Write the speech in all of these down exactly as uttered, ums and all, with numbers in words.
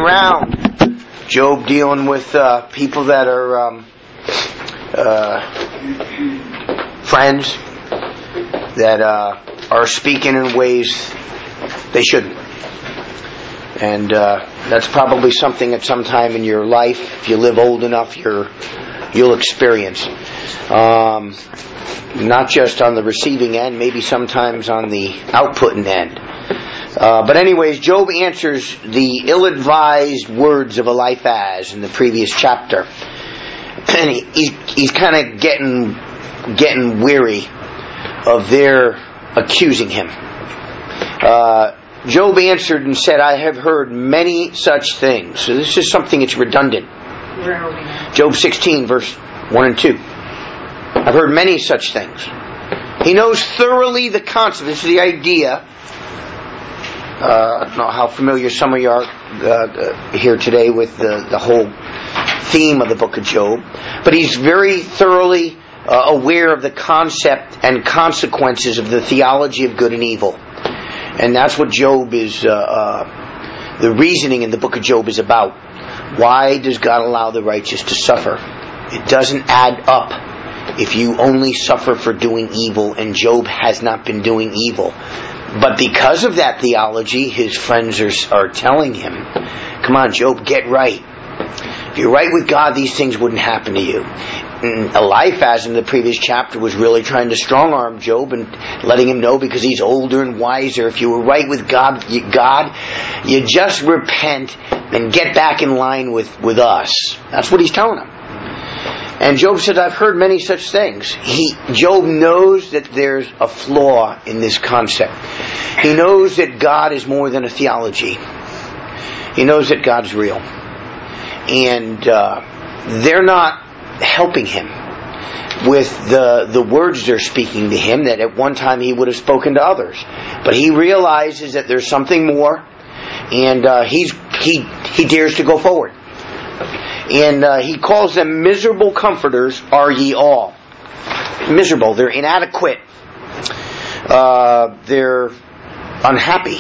around. Job dealing with uh, people that are um, uh, friends that uh, are speaking in ways they shouldn't. And uh, that's probably something at some time in your life, if you live old enough, you're, you'll experience. Um, not just on the receiving end, maybe sometimes on the outputting end. Uh, but anyways, Job answers the ill-advised words of Eliphaz in the previous chapter. And he, he's, he's kind of getting, getting weary of their accusing him. Uh, Job answered and said, I have heard many such things. So this is something that's redundant. Where are we now? Job sixteen, verse one and two. I've heard many such things. He knows thoroughly the concept. This is the idea. Uh, I don't know how familiar some of you are uh, here today with the, the whole theme of the book of Job. But he's very thoroughly uh, aware of the concept and consequences of the theology of good and evil. And that's what Job is, uh, uh, the reasoning in the book of Job is about. Why does God allow the righteous to suffer? It doesn't add up if you only suffer for doing evil, and Job has not been doing evil. But because of that theology, his friends are, are telling him, come on, Job, get right. If you're right with God, these things wouldn't happen to you. And Eliphaz in the previous chapter was really trying to strong-arm Job and letting him know, because he's older and wiser, if you were right with God, you, God, you just repent and get back in line with, with us. That's what he's telling him. And Job said, I've heard many such things. He, Job knows that there's a flaw in this concept. He knows that God is more than a theology. He knows that God's real. And uh, they're not helping him with the, the words they're speaking to him that at one time he would have spoken to others. But he realizes that there's something more, and uh, he's, he, he dares to go forward. And uh, he calls them miserable comforters are ye all. Miserable. They're inadequate. Uh, they're unhappy.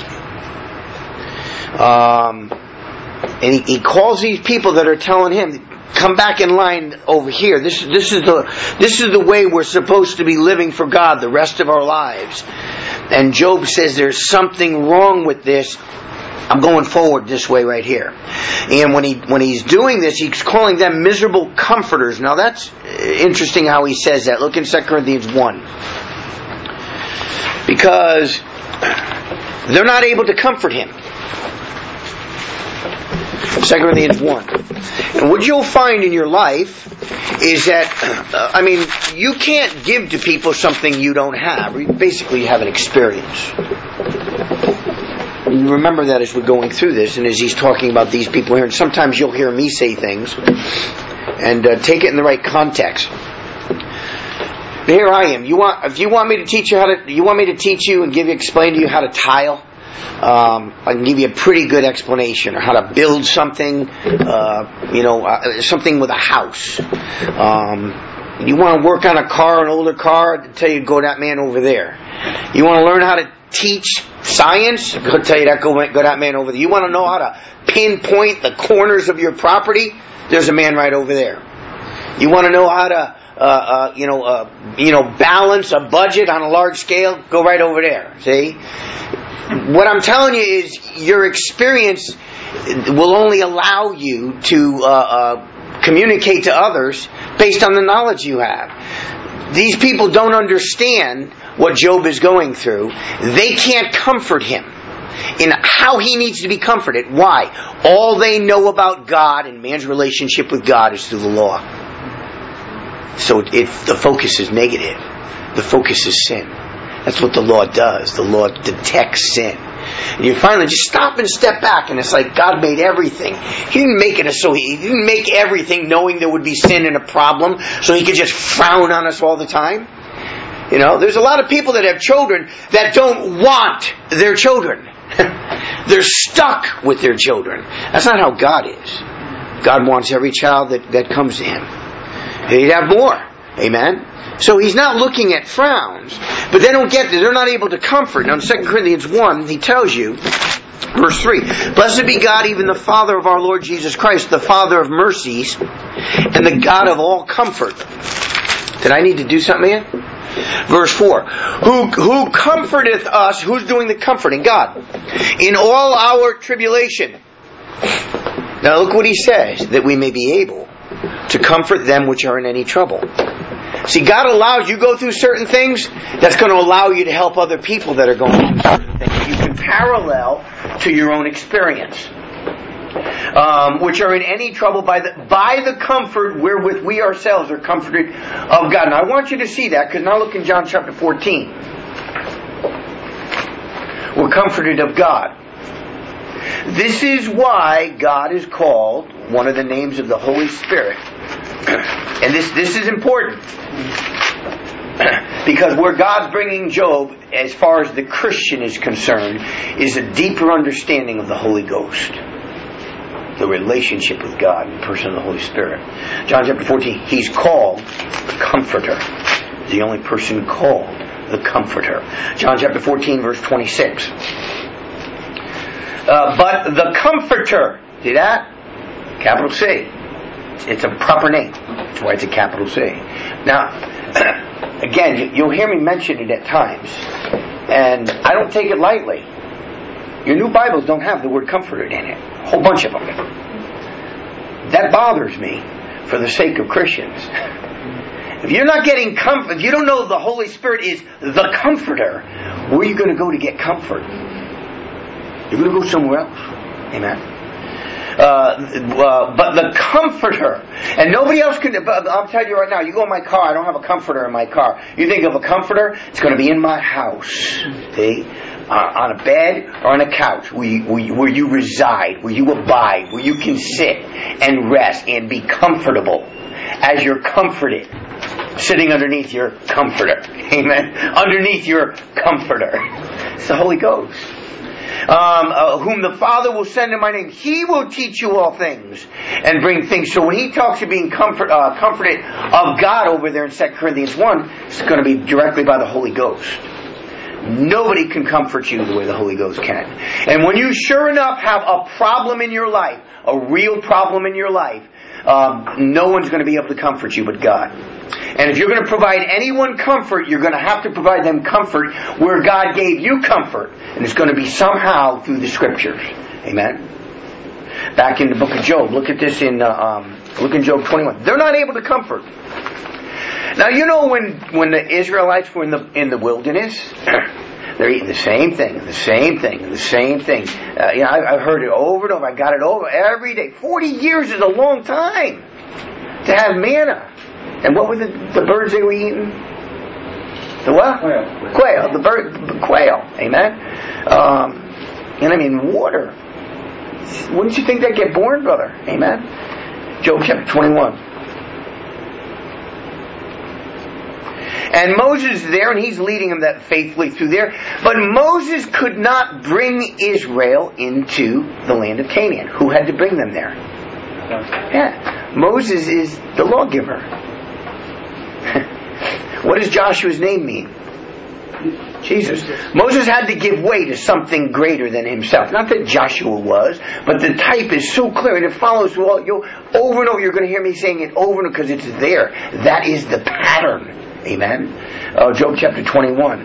Um, and he, he calls these people that are telling him, come back in line over here. This, this is the, this is the way we're supposed to be living for God the rest of our lives. And Job says there's something wrong with this. I'm going forward this way right here. And when he when he's doing this, he's calling them miserable comforters. Now that's interesting how he says that. Look in Second Corinthians one. Because they're not able to comfort him. Second Corinthians one. And what you'll find in your life is that, uh, I mean, you can't give to people something you don't have. You basically have an experience. You remember that as we're going through this, and as he's talking about these people here, and sometimes you'll hear me say things, and uh, take it in the right context. Here I am. You want, if you want me to teach you how to, you want me to teach you and give you, explain to you how to tile. Um, I can give you a pretty good explanation, or how to build something. Uh, you know, uh, something with a house. Um, you want to work on a car, an older car? I'll tell you, go that man over there. You want to learn how to teach science? I'll tell you that, go, go that man over there. You want to know how to pinpoint the corners of your property? There's a man right over there. You want to know how to, uh, uh, you know, uh, you know, balance a budget on a large scale? Go right over there. See? What I'm telling you is your experience will only allow you to uh, uh, communicate to others based on the knowledge you have. These people don't understand what Job is going through. They can't comfort him in how he needs to be comforted. Why? All they know about God and man's relationship with God is through the law. So it, the focus is negative. The focus is sin. That's what the law does. The law detects sin. And you finally just stop and step back, and it's like God made everything. He didn't make it so he, he didn't make everything knowing there would be sin and a problem, so he could just frown on us all the time. You know, there's a lot of people that have children that don't want their children. They're stuck with their children. That's not how God is. God wants every child that, that comes to Him. He'd have more. Amen? So He's not looking at frowns. But they don't get this. They're not able to comfort. Now in Second Corinthians one, he tells you, Verse three. Blessed be God, even the Father of our Lord Jesus Christ, the Father of mercies, and the God of all comfort. Did I need to do something here? Verse four. Who, who comforteth us, who's doing the comforting? God. In all our tribulation. Now look what he says, that we may be able to comfort them which are in any trouble. See, God allows you to go through certain things, that's going to allow you to help other people that are going through certain things. You can parallel to your own experience. Um, which are in any trouble by the by the comfort wherewith we ourselves are comforted of God. And I want you to see that, because now look in John chapter fourteen. We're comforted of God. This is why God is called one of the names of the Holy Spirit. And this, this is important. Because where God's bringing Job, as far as the Christian is concerned, is a deeper understanding of the Holy Ghost. The relationship with God in the person of the Holy Spirit. John chapter fourteen, he's called the Comforter. The only person called the Comforter. John chapter fourteen, verse twenty-six. Uh, but the Comforter, see that? Capital C. It's a proper name. That's why it's a capital C. Now, again, you'll hear me mention it at times, and I don't take it lightly. Your new Bibles don't have the word comforter in it. A whole bunch of them. That bothers me for the sake of Christians. If you're not getting comfort, if you don't know the Holy Spirit is the Comforter, where are you going to go to get comfort? You're going to go somewhere else. Amen. Uh, uh, but the Comforter, and nobody else can. I'll tell you right now, you go in my car, I don't have a comforter in my car. You think of a comforter, it's going to be in my house. See? Uh, on a bed or on a couch where you, where, you, where you reside, where you abide, where you can sit and rest and be comfortable as you're comforted, sitting underneath your comforter. Amen. Underneath your comforter. It's the Holy Ghost. Um, uh, whom the Father will send in my name. He will teach you all things and bring things. So when he talks of being comfort, uh, comforted of God over there in Second Corinthians one, it's going to be directly by the Holy Ghost. Nobody can comfort you the way the Holy Ghost can. And when you sure enough have a problem in your life, a real problem in your life, um, no one's going to be able to comfort you but God. And if you're going to provide anyone comfort, you're going to have to provide them comfort where God gave you comfort. And it's going to be somehow through the Scriptures. Amen? Back in the book of Job, look at this in, uh, um, look in Job twenty-one. They're not able to comfort. Now, you know when, when the Israelites were in the in the wilderness, they're eating the same thing, the same thing, the same thing. Uh, you know, I, I've heard it over and over. I got it over every day. Forty years is a long time to have manna. And what were the, the birds they were eating? The what? Quail. Quail. The bird, the quail. Amen. Um, and I mean water. Wouldn't you think they'd get born, brother? Amen. Job chapter twenty-one. And Moses is there, and he's leading them that faithfully through there. But Moses could not bring Israel into the land of Canaan. Who had to bring them there? Yeah. Moses is the lawgiver. What does Joshua's name mean? Jesus. Moses had to give way to something greater than himself. Not that Joshua was, but the type is so clear, and it follows well, you'll, over and over. You're going to hear me saying it over and over because it's there. That is the pattern. Amen. Uh, Job chapter twenty-one.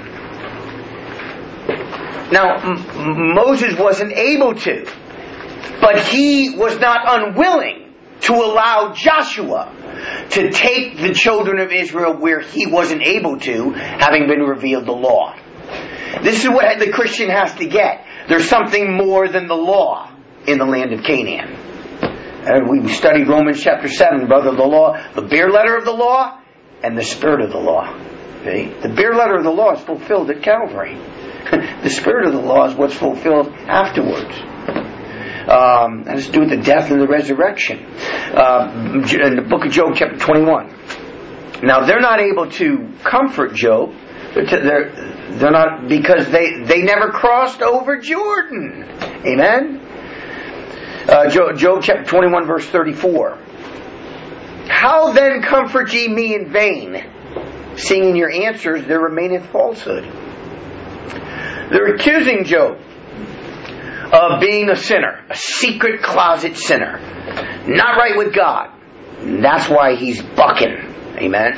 Now, M- Moses wasn't able to, but he was not unwilling to allow Joshua to take the children of Israel where he wasn't able to, having been revealed the law. This is what the Christian has to get. There's something more than the law in the land of Canaan. And we studied Romans chapter seven, brother, the law, the bare letter of the law, and the spirit of the law. See? The bare letter of the law is fulfilled at Calvary. The spirit of the law is what's fulfilled afterwards. Um, that has to do with the death and the resurrection. Uh, in the book of Job, chapter twenty-one. Now, they're not able to comfort Job. They're, t- they're, they're not, because they, they never crossed over Jordan. Amen? Uh, Job, Job chapter twenty-one, verse thirty-four. How then comfort ye me in vain, seeing in your answers there remaineth falsehood? They're accusing Job of being a sinner, a secret closet sinner, not right with God. That's why he's bucking. Amen.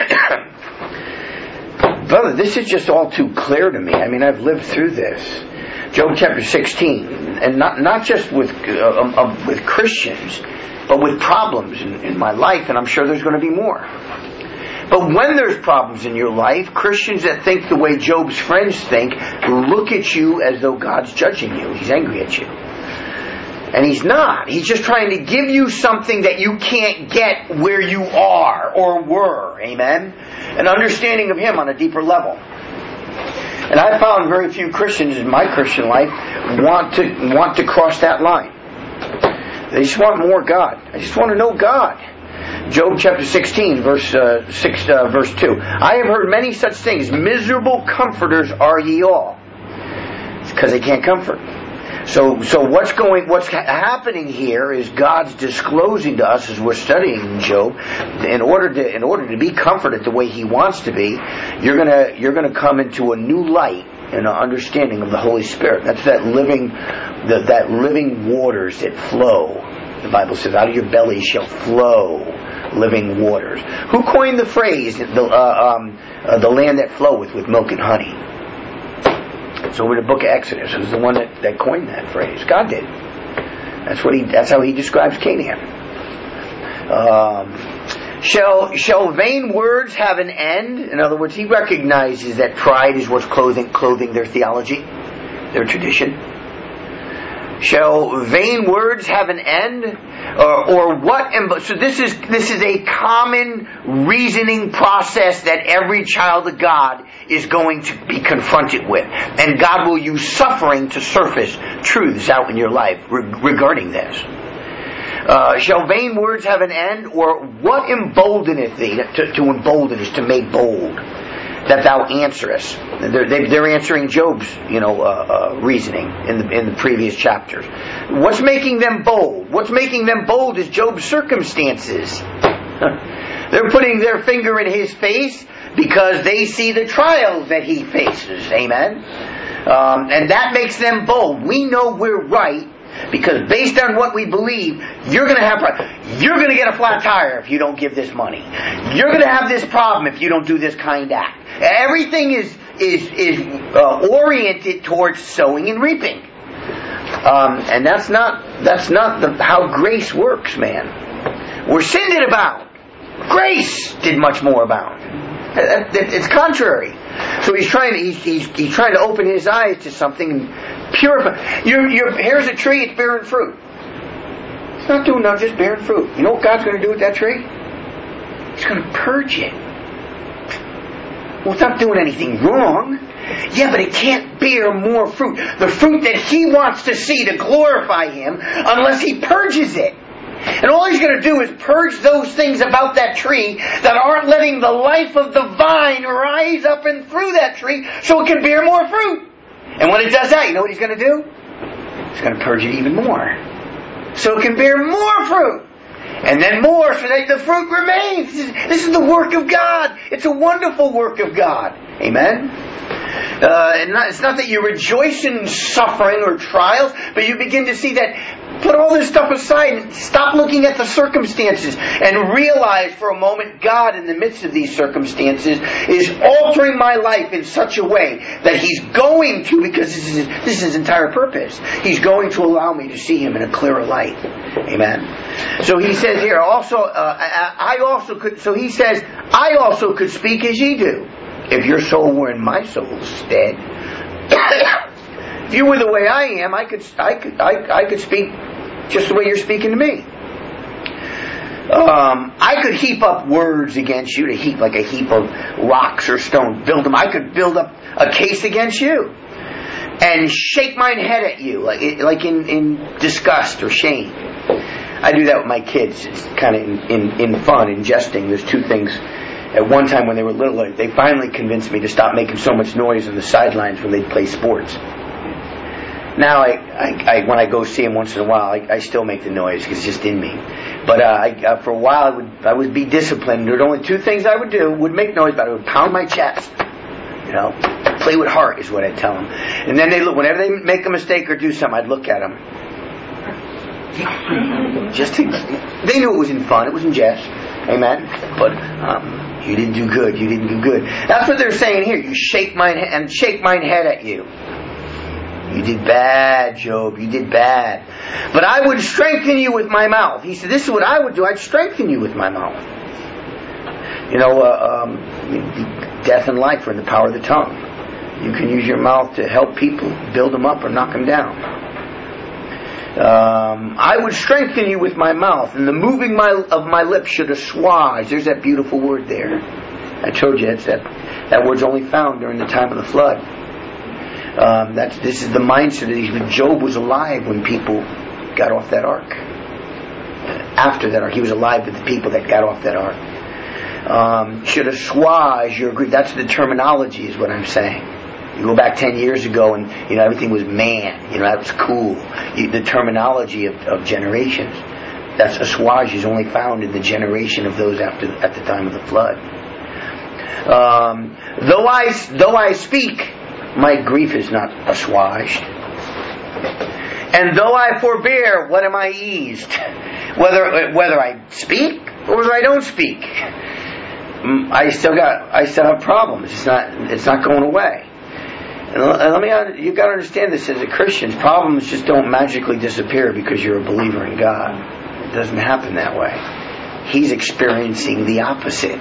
Brother, this is just all too clear to me. I mean, I've lived through this. Job chapter sixteen, and not not just with uh, um, uh, with Christians, but with problems in, in my life, and I'm sure there's going to be more. But when there's problems in your life, Christians that think the way Job's friends think look at you as though God's judging you. He's angry at you. And he's not. He's just trying to give you something that you can't get where you are or were. Amen? An understanding of Him on a deeper level. And I found very few Christians in my Christian life want to want to cross that line. They just want more God. I just want to know God. Job chapter sixteen, verse uh, six, uh, verse two. I have heard many such things. Miserable comforters are ye all. It's because they can't comfort. So, so what's going, what's ha- happening here is God's disclosing to us as we're studying Job. In order to, in order to be comforted the way He wants to be, you're gonna, you're gonna come into a new light and an understanding of the Holy Spirit. That's that living, the, that living waters that flow. The Bible says, "Out of your belly shall flow living waters." Who coined the phrase, "the uh, um, uh, the land that floweth with milk and honey"? It's over the book of Exodus. Who's the one that, that coined that phrase? God did. That's what he. That's how He describes Canaan. Um, shall shall vain words have an end? In other words, he recognizes that pride is what's clothing clothing their theology, their tradition. Shall vain words have an end, or, or what? So this is this is a common reasoning process that every child of God is going to be confronted with, and God will use suffering to surface truths out in your life re- regarding this. Uh, shall vain words have an end, or what emboldeneth thee? To, to embolden is to make bold. That thou answerest. They're, they're answering Job's, you know, uh, uh, reasoning in the in the previous chapters. What's making them bold? What's making them bold is Job's circumstances. They're putting their finger in his face because they see the trials that he faces. Amen. Um, and that makes them bold. We know we're right. Because based on what we believe, you're going to have you're going to get a flat tire if you don't give this money. You're going to have this problem if you don't do this kind act. Everything is is is uh, oriented towards sowing and reaping, um, and that's not that's not the, how grace works, man. Where sin did abound, grace did much more abound. It's contrary. So he's trying to he's, he's, he's trying to open his eyes to something and purify. Your your here's a tree, it's bearing fruit. It's not doing nothing, just bearing fruit. You know what God's going to do with that tree? He's going to purge it. Well, it's not doing anything wrong. Yeah, but it can't bear more fruit. The fruit that He wants to see to glorify Him, unless He purges it. And all He's going to do is purge those things about that tree that aren't letting the life of the vine rise up and through that tree so it can bear more fruit. And when it does that, you know what He's going to do? He's going to purge it even more. So it can bear more fruit. And then more so that the fruit remains. This is, this is the work of God. It's a wonderful work of God. Amen? Uh, and not, it's not that you rejoice in suffering or trials, but you begin to see that put all this stuff aside and stop looking at the circumstances and realize for a moment God in the midst of these circumstances is altering my life in such a way that He's going to, because this is, this is His entire purpose, He's going to allow me to see Him in a clearer light. Amen. So he says here also, uh, I, I also could, so he says, I also could speak as ye do, if your soul were in my soul's stead. If you were the way I am, I could, I could, I, I could speak just the way you're speaking to me. Um, I could heap up words against you, to heap like a heap of rocks or stones. Build them. I could build up a case against you and shake mine head at you, like like in, in disgust or shame. I do that with my kids. It's kind of in, in, in fun, in jesting. There's two things. At one time when they were little, they finally convinced me to stop making so much noise on the sidelines when they'd play sports. Now, I, I, I when I go see them once in a while, I, I still make the noise because it's just in me. But uh, I, uh, for a while, I would I would be disciplined. There were only two things I would do. Would make noise, but I would pound my chest. You know, Play with heart is what I'd tell them. And then they look, whenever they make a mistake or do something, I'd look at them. Just to, they knew it was in fun, it was in jest. Amen? But um, you didn't do good, you didn't do good. That's what they're saying here. You shake mine and shake mine head at you. You did bad, Job. You did bad. But I would strengthen you with my mouth. He said, this is what I would do. I'd strengthen you with my mouth. You know, uh, um, death and life are in the power of the tongue. You can use your mouth to help people, build them up or knock them down. Um, I would strengthen you with my mouth, and the moving my, of my lips should assuage. There's that beautiful word there. I told you it's that, that word's only found during the time of the flood. Um, that's this is the mindset that he's with. Job was alive when people got off that ark. After that ark, he was alive with the people that got off that ark. Um, should assuage your grief. That's the terminology, is what I'm saying. You go back ten years ago, and you know everything was man. You know that was cool. You, the terminology of, of generations. That's assuage is only found in the generation of those after at the time of the flood. Um, though I though I speak, my grief is not assuaged. And though I forbear, what am I eased? Whether whether I speak or whether I don't speak, I still got I still have problems. It's not it's not going away. And let me you got to understand this as a Christian. Problems just don't magically disappear because you're a believer in God. It doesn't happen that way. He's experiencing the opposite.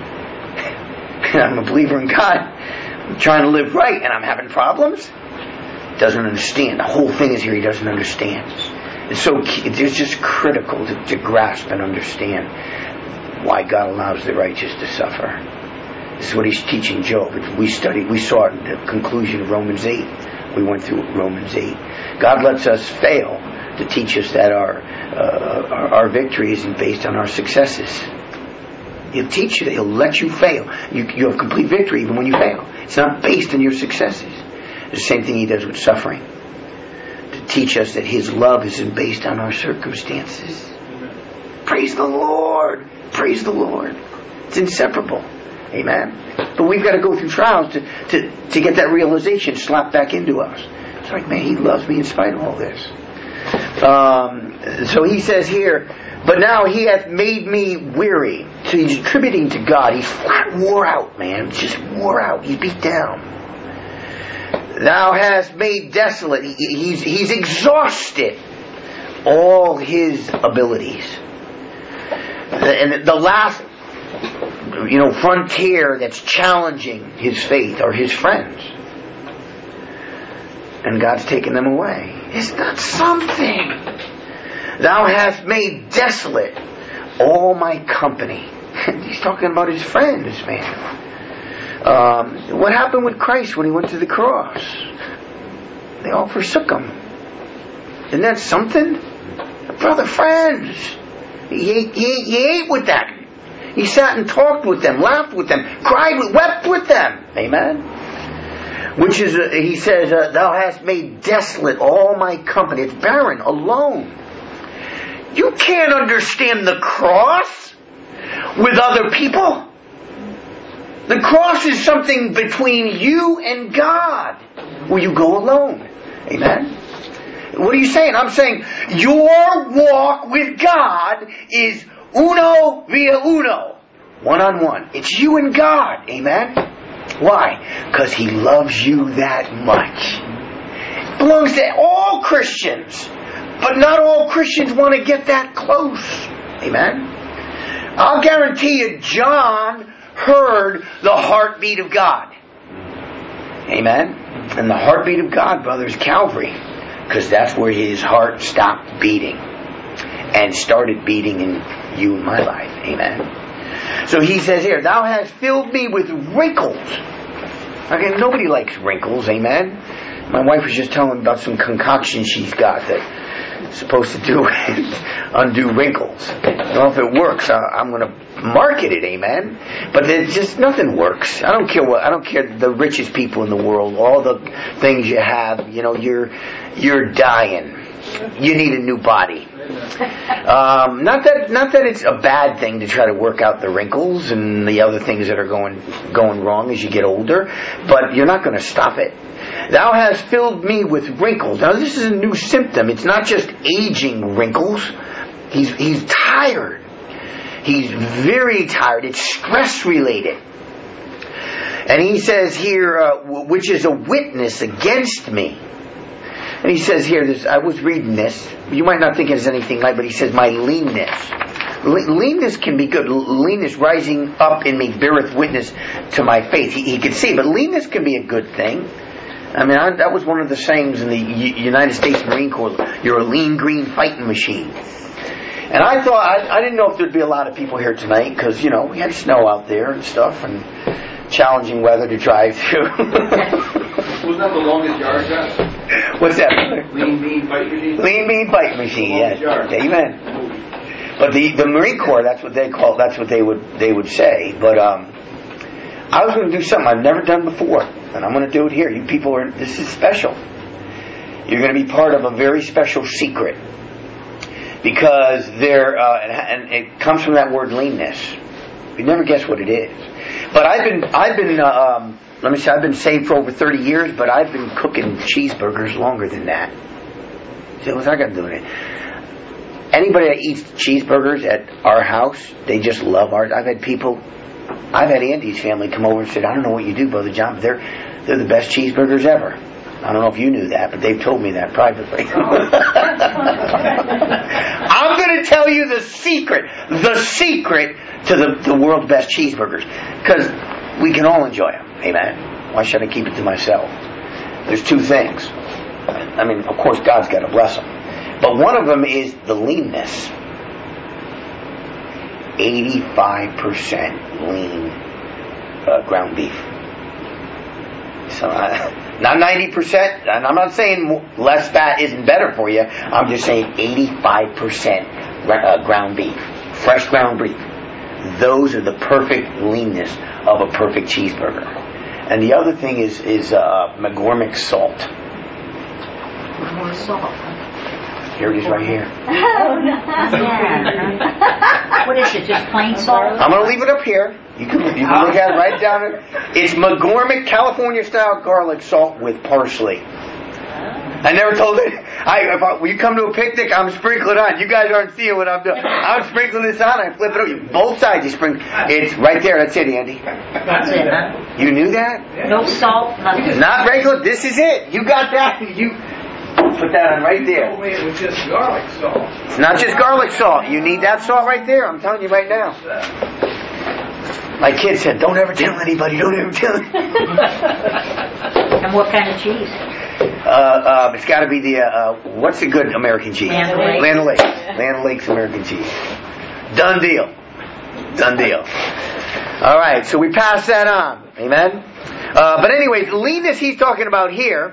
I'm a believer in God. I'm trying to live right, and I'm having problems. Doesn't understand. The whole thing is here. He doesn't understand. It's so it's just critical to, to grasp and understand why God allows the righteous to suffer. This is what he's teaching Job. We studied, we saw it in the conclusion of Romans eight. We went through Romans eight. God lets us fail to teach us that our uh, our, our victory isn't based on our successes. He'll teach you that. He'll let you fail. You, you have complete victory even when you fail. It's not based on your successes. It's the same thing he does with suffering. To teach us that his love isn't based on our circumstances. Praise the Lord. Praise the Lord. It's inseparable. Amen. But we've got to go through trials to, to, to get that realization slapped back into us. It's like, man, he loves me in spite of all this. Um, so he says here, but now he hath made me weary. So he's attributing to God. He's flat wore out, man. Just wore out. He's beat down. Thou hast made desolate. He, he's, he's exhausted all his abilities. And the last, you know, frontier that's challenging his faith are his friends. And God's taken them away. Is that something? Thou hast made desolate all my company. He's talking about his friends, man. Um, what happened with Christ when he went to the cross? They all forsook him. Isn't that something? Brother, friends. He ate, he, ate, he ate with them. He sat and talked with them, laughed with them, cried, with, wept with them. Amen. Which is, uh, he says, uh, thou hast made desolate all my company. It's barren, alone. You can't understand the cross with other people. The cross is something between you and God, where you go alone. Amen. What are you saying? I'm saying your walk with God is uno via uno. One on one. It's you and God. Amen. Why? Because He loves you that much. It belongs to all Christians. But not all Christians want to get that close. Amen. I'll guarantee you John heard the heartbeat of God. Amen. And the heartbeat of God, brother, is Calvary. Because that's where his heart stopped beating. And started beating in you and my life. Amen. So he says here, thou hast filled me with wrinkles. Okay, nobody likes wrinkles. Amen. My wife was just telling me about some concoction she's got that supposed to do undo wrinkles. I don't know if it works. I, I'm going to market it, amen. But there's just nothing works. I don't care what. I don't care the richest people in the world, all the things you have. You know, you're you're dying. you need a new body. Um, not that not that it's a bad thing to try to work out the wrinkles and the other things that are going going wrong as you get older, but you're not going to stop it. Thou hast filled me with wrinkles. Now this is a new symptom. It's not just aging wrinkles. He's he's tired. He's very tired. It's stress related. And he says here, uh, which is a witness against me. And he says here, this, I was reading this. You might not think it's anything like, but he says, my leanness. Le- leanness can be good. Leanness rising up in me beareth witness to my faith. He, he could see, but leanness can be a good thing. I mean, I, that was one of the sayings in the U- United States Marine Corps. You're a lean, green fighting machine. And I thought, I, I didn't know if there'd be a lot of people here tonight, because, you know, we had snow out there and stuff, and challenging weather to drive through. Wasn't that the longest yard, Josh? What's that? Lean, mean, fight machine? Lean, mean fight machine, yes. Amen. But the, the Marine Corps, that's what they call, that's what they would they would say. But um, I was going to do something I've never done before, and I'm going to do it here. You people are, this is special. You're going to be part of a very special secret. Because there, uh, and, and it comes from that word leanness. You never guess what it is. But I've been, I've been, uh, um, let me say, I've been saved for over thirty years, but I've been cooking cheeseburgers longer than that. So what's that got to do with it? Anybody that eats cheeseburgers at our house, they just love ours. I've had people, I've had Andy's family come over and said, I don't know what you do, Brother John, but they're, they're the best cheeseburgers ever. I don't know if you knew that, but they've told me that privately. I'm going to tell you the secret, the secret to the, the world's best cheeseburgers. Because we can all enjoy them. Amen. Why should I keep it to myself? There's two things. I mean, of course, God's got to bless them. But one of them is the leanness. eighty-five percent lean uh, ground beef. So, uh, not ninety percent. And I'm not saying less fat isn't better for you. I'm just saying eighty-five percent uh, ground beef. Fresh ground beef. Those are the perfect leanness of a perfect cheeseburger. And the other thing is is uh, McCormick salt. More salt. Here it is right here. Oh, no. Yeah. What is it, just plain salt? I'm going to leave it up here. You can, you can look at it right down there. It's McCormick California style garlic salt with parsley. I never told it. I, if I, when you come to a picnic, I'm sprinkling on. You guys aren't seeing what I'm doing. I'm sprinkling this on. I flip it over. Both sides you sprinkle. It's right there. That's it, Andy. That's it, huh? You knew that? No salt, nothing. Not regular. This is it. You got that. You put that on right there. Oh, it was just garlic salt. It's not just garlic salt. You need that salt right there. I'm telling you right now. My kid said, don't ever tell anybody. Don't ever tell anybody. And what kind of cheese? Uh, uh, it's got to be the, uh, what's a good American cheese? Land O'Lakes. Land O'Lakes. Land O'Lakes American cheese. Done deal. Done deal. All right, so we pass that on. Amen? Uh, but anyways, leanness he's talking about here,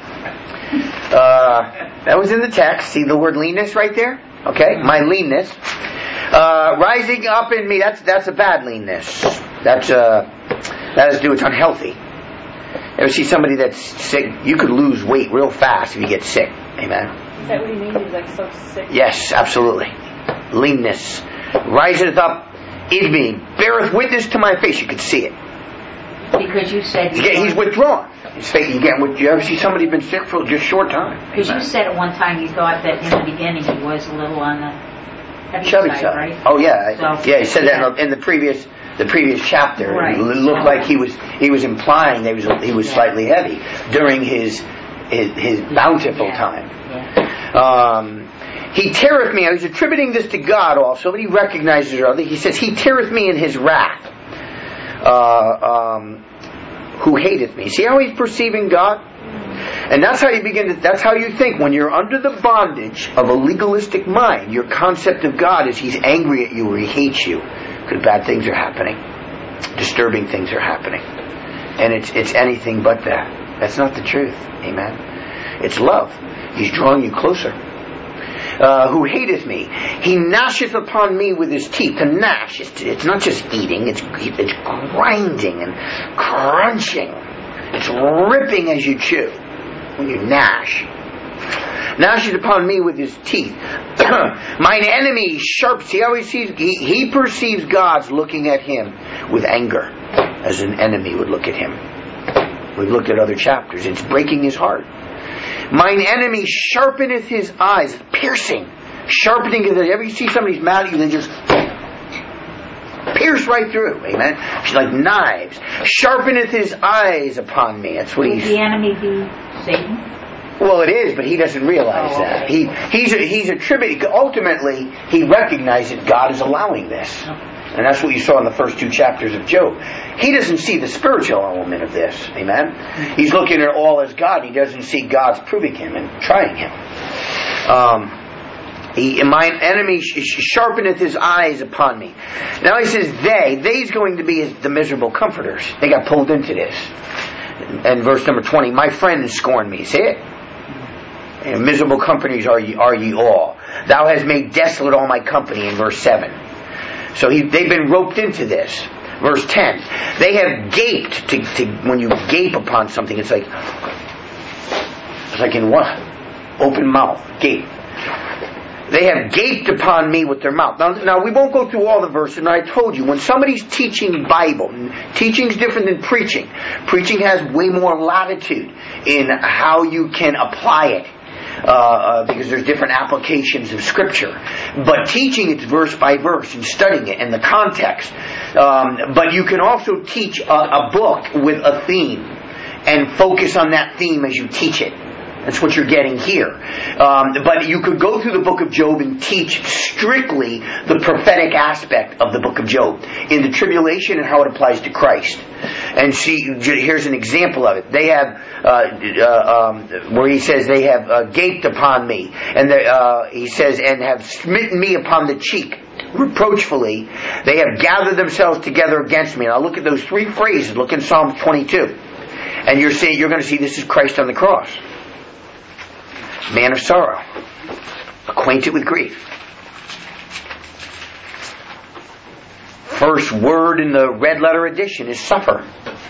uh, that was in the text. See the word leanness right there? Okay, my leanness. Uh, rising up in me, that's that's a bad leanness. That's, uh, that has to do with unhealthy. Ever see somebody that's sick? You could lose weight real fast if you get sick. Amen. Is that what you mean? He's like so sick? Yes, absolutely. Leanness. Riseth up in me. Beareth witness to my face. You could see it. Because you said... He's, getting, he's withdrawn. His face, you, get, you ever see somebody been sick for just a short time? Because you said at one time you thought that in the beginning he was a little on the heavy Chubby side, side. right? Oh yeah. So, yeah, he said yeah. that in the previous the previous chapter. Right. It looked like he was he was implying that he was he was yeah. slightly heavy during his his, his bountiful yeah. time. Yeah. Um, he teareth me. I was attributing this to God also, but he recognizes it other. He says, he teareth me in his wrath. Uh, um, who hateth me. See how he's perceiving God? And that's how you begin to, that's how you think. When you're under the bondage of a legalistic mind, your concept of God is he's angry at you or he hates you. Because bad things are happening. Disturbing things are happening. And it's it's anything but that. That's not the truth. Amen. It's love. He's drawing you closer. Uh, who hateth me. He gnasheth upon me with his teeth. To gnash, it's, it's not just eating, it's, it's grinding and crunching. It's ripping as you chew when you gnash. gnashes upon me with his teeth. Mine enemy sharp. See how he sees? He, he perceives God's looking at him with anger, as an enemy would look at him. We've looked at other chapters. It's breaking his heart. Mine enemy sharpeneth his eyes, piercing, sharpening his eyes. Ever you see somebody's mad at you, they just pierce right through. Amen. She's like knives. Sharpeneth his eyes upon me. That's what Would he's. the enemy be Satan? Well, it is, but he doesn't realize Oh, that. okay. He he's he's attributing. Ultimately, he recognizes God is allowing this, and that's what you saw in the first two chapters of Job. He doesn't see the spiritual element of this. Amen. He's looking at all as God. He doesn't see God's proving him and trying him. Um, he, mine enemy sharpeneth his eyes upon me. Now he says they. They's going to be his, the miserable comforters. They got pulled into this. And verse number twenty, my friends scorn me. See it? And miserable companies are ye, are ye all. Thou hast made desolate all my company in verse seven. So he, they've been roped into this. Verse ten. They have gaped to, to when you gape upon something, it's like it's like in what? Open mouth. Gape. They have gaped upon me with their mouth. Now, now we won't go through all the verses, and I told you, when somebody's teaching Bible, teaching is different than preaching. Preaching has way more latitude in how you can apply it. Uh, uh, because there's different applications of Scripture. But teaching, it's verse by verse and studying it and the context. Um, but you can also teach a, a book with a theme and focus on that theme as you teach it. That's what you're getting here. Um, but you could go through the book of Job and teach strictly the prophetic aspect of the book of Job in the tribulation and how it applies to Christ. And see, here's an example of it. They have, uh, uh, um, where he says, they have uh, gaped upon me. And they, uh, he says, and have smitten me upon the cheek. Reproachfully, they have gathered themselves together against me. Now look at those three phrases. Look in Psalm twenty-two. And you're seeing, you're going to see this is Christ on the cross. Man of sorrow, acquainted with grief. First word in the red letter edition is suffer.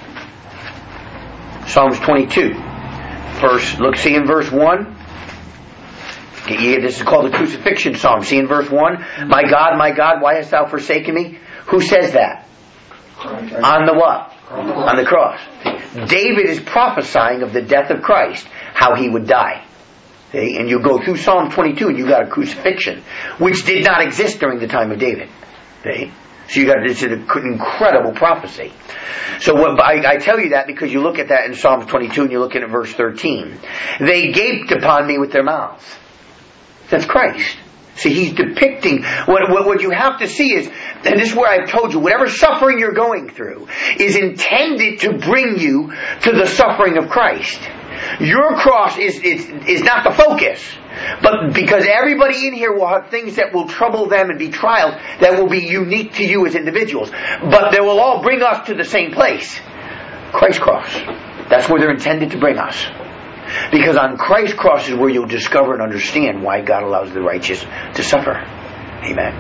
Psalms twenty-two. First, look, see in verse one. This is called the crucifixion psalm. See in verse one. My God, my God, why hast thou forsaken me? Who says that? On the what? On the cross. David is prophesying of the death of Christ, how he would die. Okay? And you go through Psalm twenty-two and you got a crucifixion, which did not exist during the time of David. Okay? So you got this is an incredible prophecy. So what, I, I tell you that because you look at that in Psalm twenty-two and you look at verse thirteen. They gaped upon me with their mouths. That's Christ. See, he's depicting, what, what, what you have to see is, and this is where I've told you, whatever suffering you're going through is intended to bring you to the suffering of Christ. Your cross is, is, is not the focus. But because everybody in here will have things that will trouble them and be trials that will be unique to you as individuals. But they will all bring us to the same place. Christ's cross. That's where they're intended to bring us. Because on Christ's cross is where you'll discover and understand why God allows the righteous to suffer. Amen.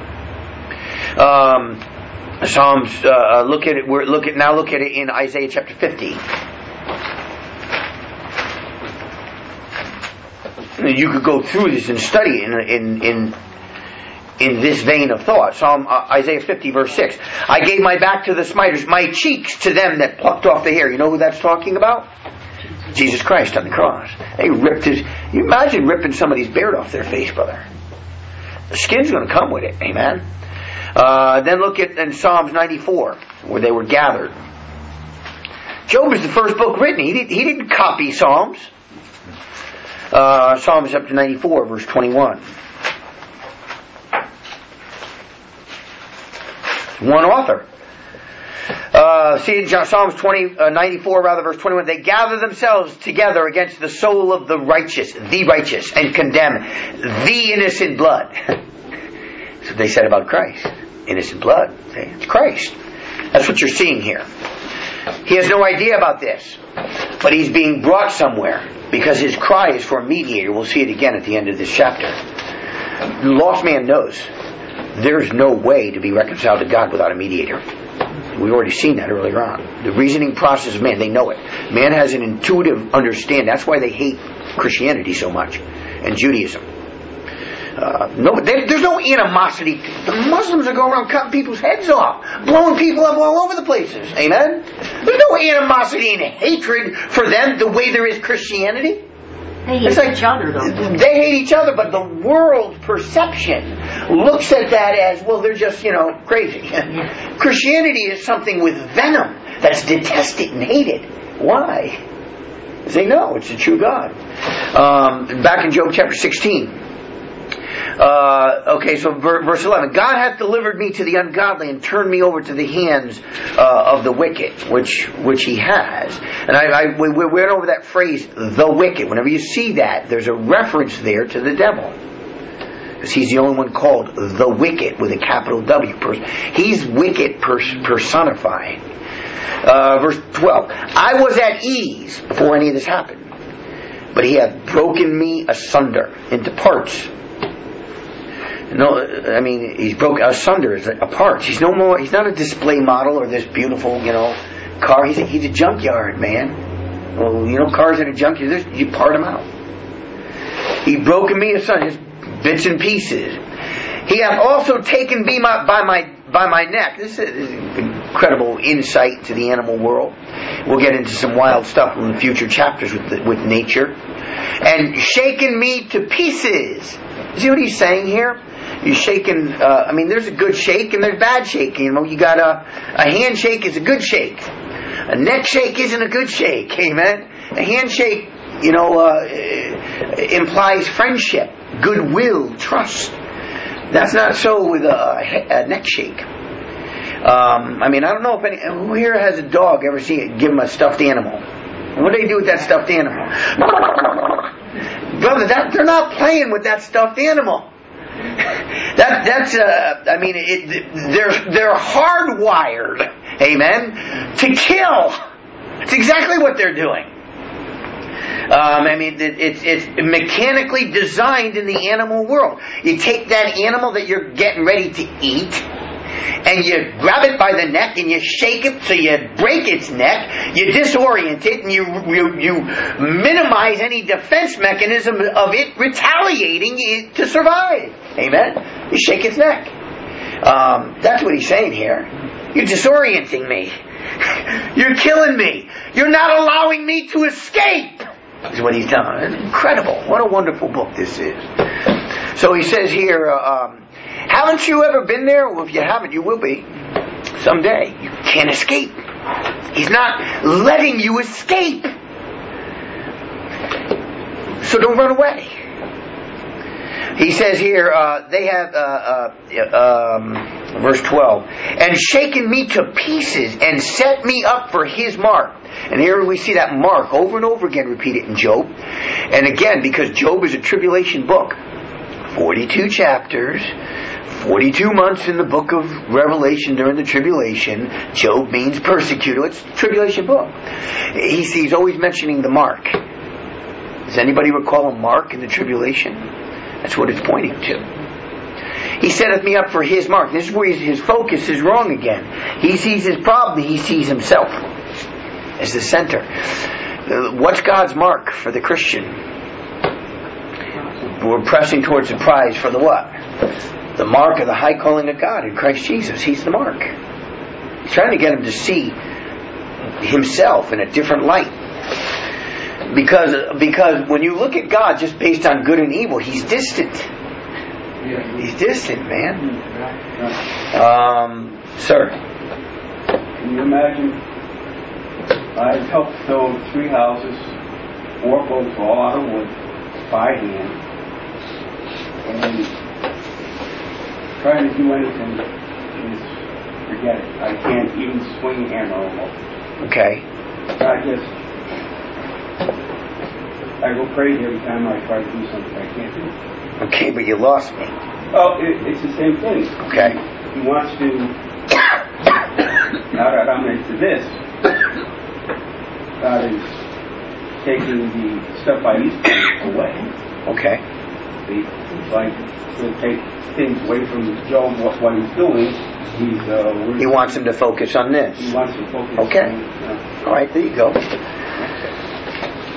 Um, Psalms. Uh, look at it. We're look at now. Look at it in Isaiah chapter fifty. You could go through this and study it in in in, in this vein of thought. Psalm uh, Isaiah fifty verse six. I gave my back to the smiters, my cheeks to them that plucked off the hair. You know who that's talking about? Jesus Christ on the cross. They ripped his... You imagine ripping somebody's beard off their face, brother. The skin's going to come with it. Amen. Uh, then look at in Psalms ninety-four, where they were gathered. Job is the first book written. He, did, he didn't copy Psalms. Uh, Psalms chapter ninety-four, verse twenty-one. One author. Uh, see in Psalms twenty, uh, ninety-four, rather, verse twenty-one. They gather themselves together against the soul of the righteous, the righteous, and condemn the innocent blood. That's what they said about Christ. Innocent blood. It's Christ. That's what you're seeing here. He has no idea about this, but he's being brought somewhere because his cry is for a mediator. We'll see it again at the end of this chapter. The lost man knows there's no way to be reconciled to God without a mediator. We've already seen that earlier on. The reasoning process of man, they know it. Man has an intuitive understanding. That's why they hate Christianity so much. and Judaism. Uh, no, they, there's no animosity. The Muslims are going around cutting people's heads off, blowing people up all over the places. Amen? There's no animosity and hatred for them the way there is Christianity. They hate It's like, each other, though. they hate each other, but the world perception looks at that as, well, they're just, you know, crazy. Yeah. Christianity is something with venom that's detested and hated. Why? They know it's the true God. Um, back in Job chapter sixteen. Uh, okay, so verse eleven. God hath delivered me to the ungodly and turned me over to the hands uh, of the wicked, which which He has. And I, I we, we went over that phrase, the wicked. Whenever you see that, there's a reference there to the devil. Because he's the only one called the wicked with a capital W. He's wicked pers- personified. Uh, verse twelve. I was at ease before any of this happened, but He hath broken me asunder into parts. No, I mean, he's broken asunder, apart. He's no more. He's not a display model or this beautiful, you know, car. He's a, he's a junkyard, man. Well, you know, cars in a junkyard, you part them out. He broken me asunder, his bits and pieces. He hath also taken me by my by my neck. This is incredible insight to the animal world. We'll get into some wild stuff in the future chapters with the, with nature. And shaken me to pieces. See what he's saying here? You're shaking, uh, I mean, there's a good shake and there's bad shake. You know, you got a, a handshake is a good shake. A neck shake isn't a good shake. Amen? A handshake, you know, uh, implies friendship, goodwill, trust. That's not so with a, a neck shake. Um, I mean, I don't know if any, who here has a dog, ever see it, give him a stuffed animal? What do they do with that stuffed animal? Brother, that, they're not playing with that stuffed animal. That that's uh, I mean it, they're they're hardwired, amen, to kill. It's exactly what they're doing. Um, I mean it, it's it's mechanically designed in the animal world. You take that animal that you're getting ready to eat, and you grab it by the neck and you shake it so you break its neck, you disorient it, and you you, you minimize any defense mechanism of it retaliating it to survive. Amen? You shake its neck. Um, that's what he's saying here. You're disorienting me. You're killing me. You're not allowing me to escape. Is what he's telling. It's incredible. What a wonderful book this is. So he says here, uh, um, haven't you ever been there? Well, if you haven't, you will be. Someday. You can't escape. He's not letting you escape. So don't run away. He says here, uh, they have, uh, uh, um, verse twelve, and shaken me to pieces and set me up for His mark. And here we see that mark over and over again repeated in Job. And again, because Job is a tribulation book, forty-two chapters, forty-two months in the book of Revelation during the tribulation. Job means persecuted. It's a tribulation book. He's, he's always mentioning the mark. Does anybody recall a mark in the tribulation? That's what it's pointing to. He setteth me up for His mark. This is where his, his focus is wrong again. He sees his problem. He sees himself as the center. Uh, what's God's mark for the Christian? We're pressing towards the prize for the what? The mark of the high calling of God in Christ Jesus. He's the mark. He's trying to get him to see himself in a different light. Because because when you look at God just based on good and evil, He's distant. He's distant, man. Um, sir. Can you imagine? I helped build three houses, four boats, all out of wood, by hand, and trying to do anything is forget it. I can't even swing a hammer almost. Okay. I just I go crazy every time I try to do something I can't do. Okay, but you lost me. Oh, it, it's the same thing. Okay. He wants to. Now that I'm into this, God is taking the stuff I used to away. Okay. It's like to take things away from Job. What, what he's doing, he's. Uh, he wants him to focus on this. He wants to focus. Okay. On, uh, All right. There you go.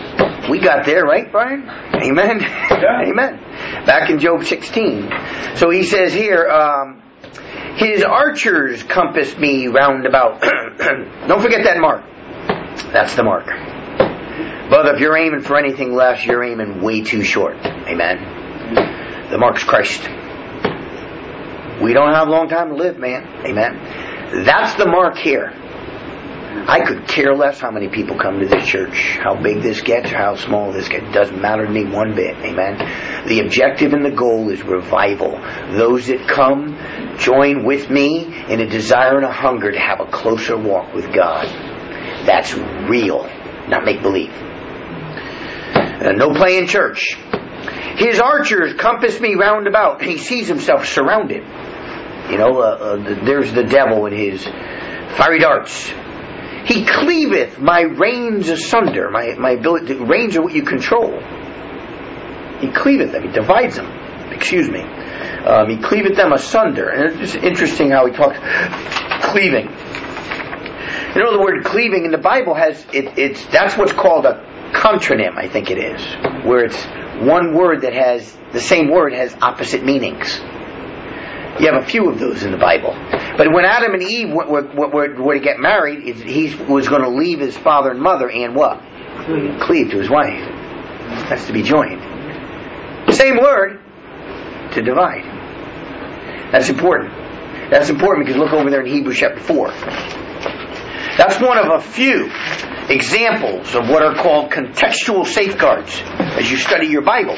We got there, right, Brian? Amen. Yeah. Amen. Back in Job sixteen. So he says here, um, his archers compassed me round about. Don't forget that mark. That's the mark. Brother, if you're aiming for anything less, you're aiming way too short. Amen. The mark's Christ. We don't have a long time to live, man. Amen. That's the mark here. I could care less how many people come to this church, how big this gets, or how small this gets. It doesn't matter to me one bit. Amen. The objective and the goal is revival. Those that come join with me in a desire and a hunger to have a closer walk with God. That's real, not make-believe. Uh, no play in church. His archers compass me round about. He sees himself surrounded. You know, uh, uh, there's the devil and his fiery darts. He cleaveth my reins asunder. My my ability, reins are what you control. He cleaveth them. He divides them. Excuse me. Um, he cleaveth them asunder. And it's interesting how he talks cleaving. You know, the word cleaving in the Bible has it, it's that's what's called a contronym, I think it is, where it's one word that has the same word has opposite meanings. You have a few of those in the Bible. But when Adam and Eve were, were, were, were to get married, he was going to leave his father and mother and what? Cleave. Cleave to his wife. That's to be joined. Same word, to divide. That's important. That's important because look over there in Hebrews chapter four. That's one of a few examples of what are called contextual safeguards as you study your Bible.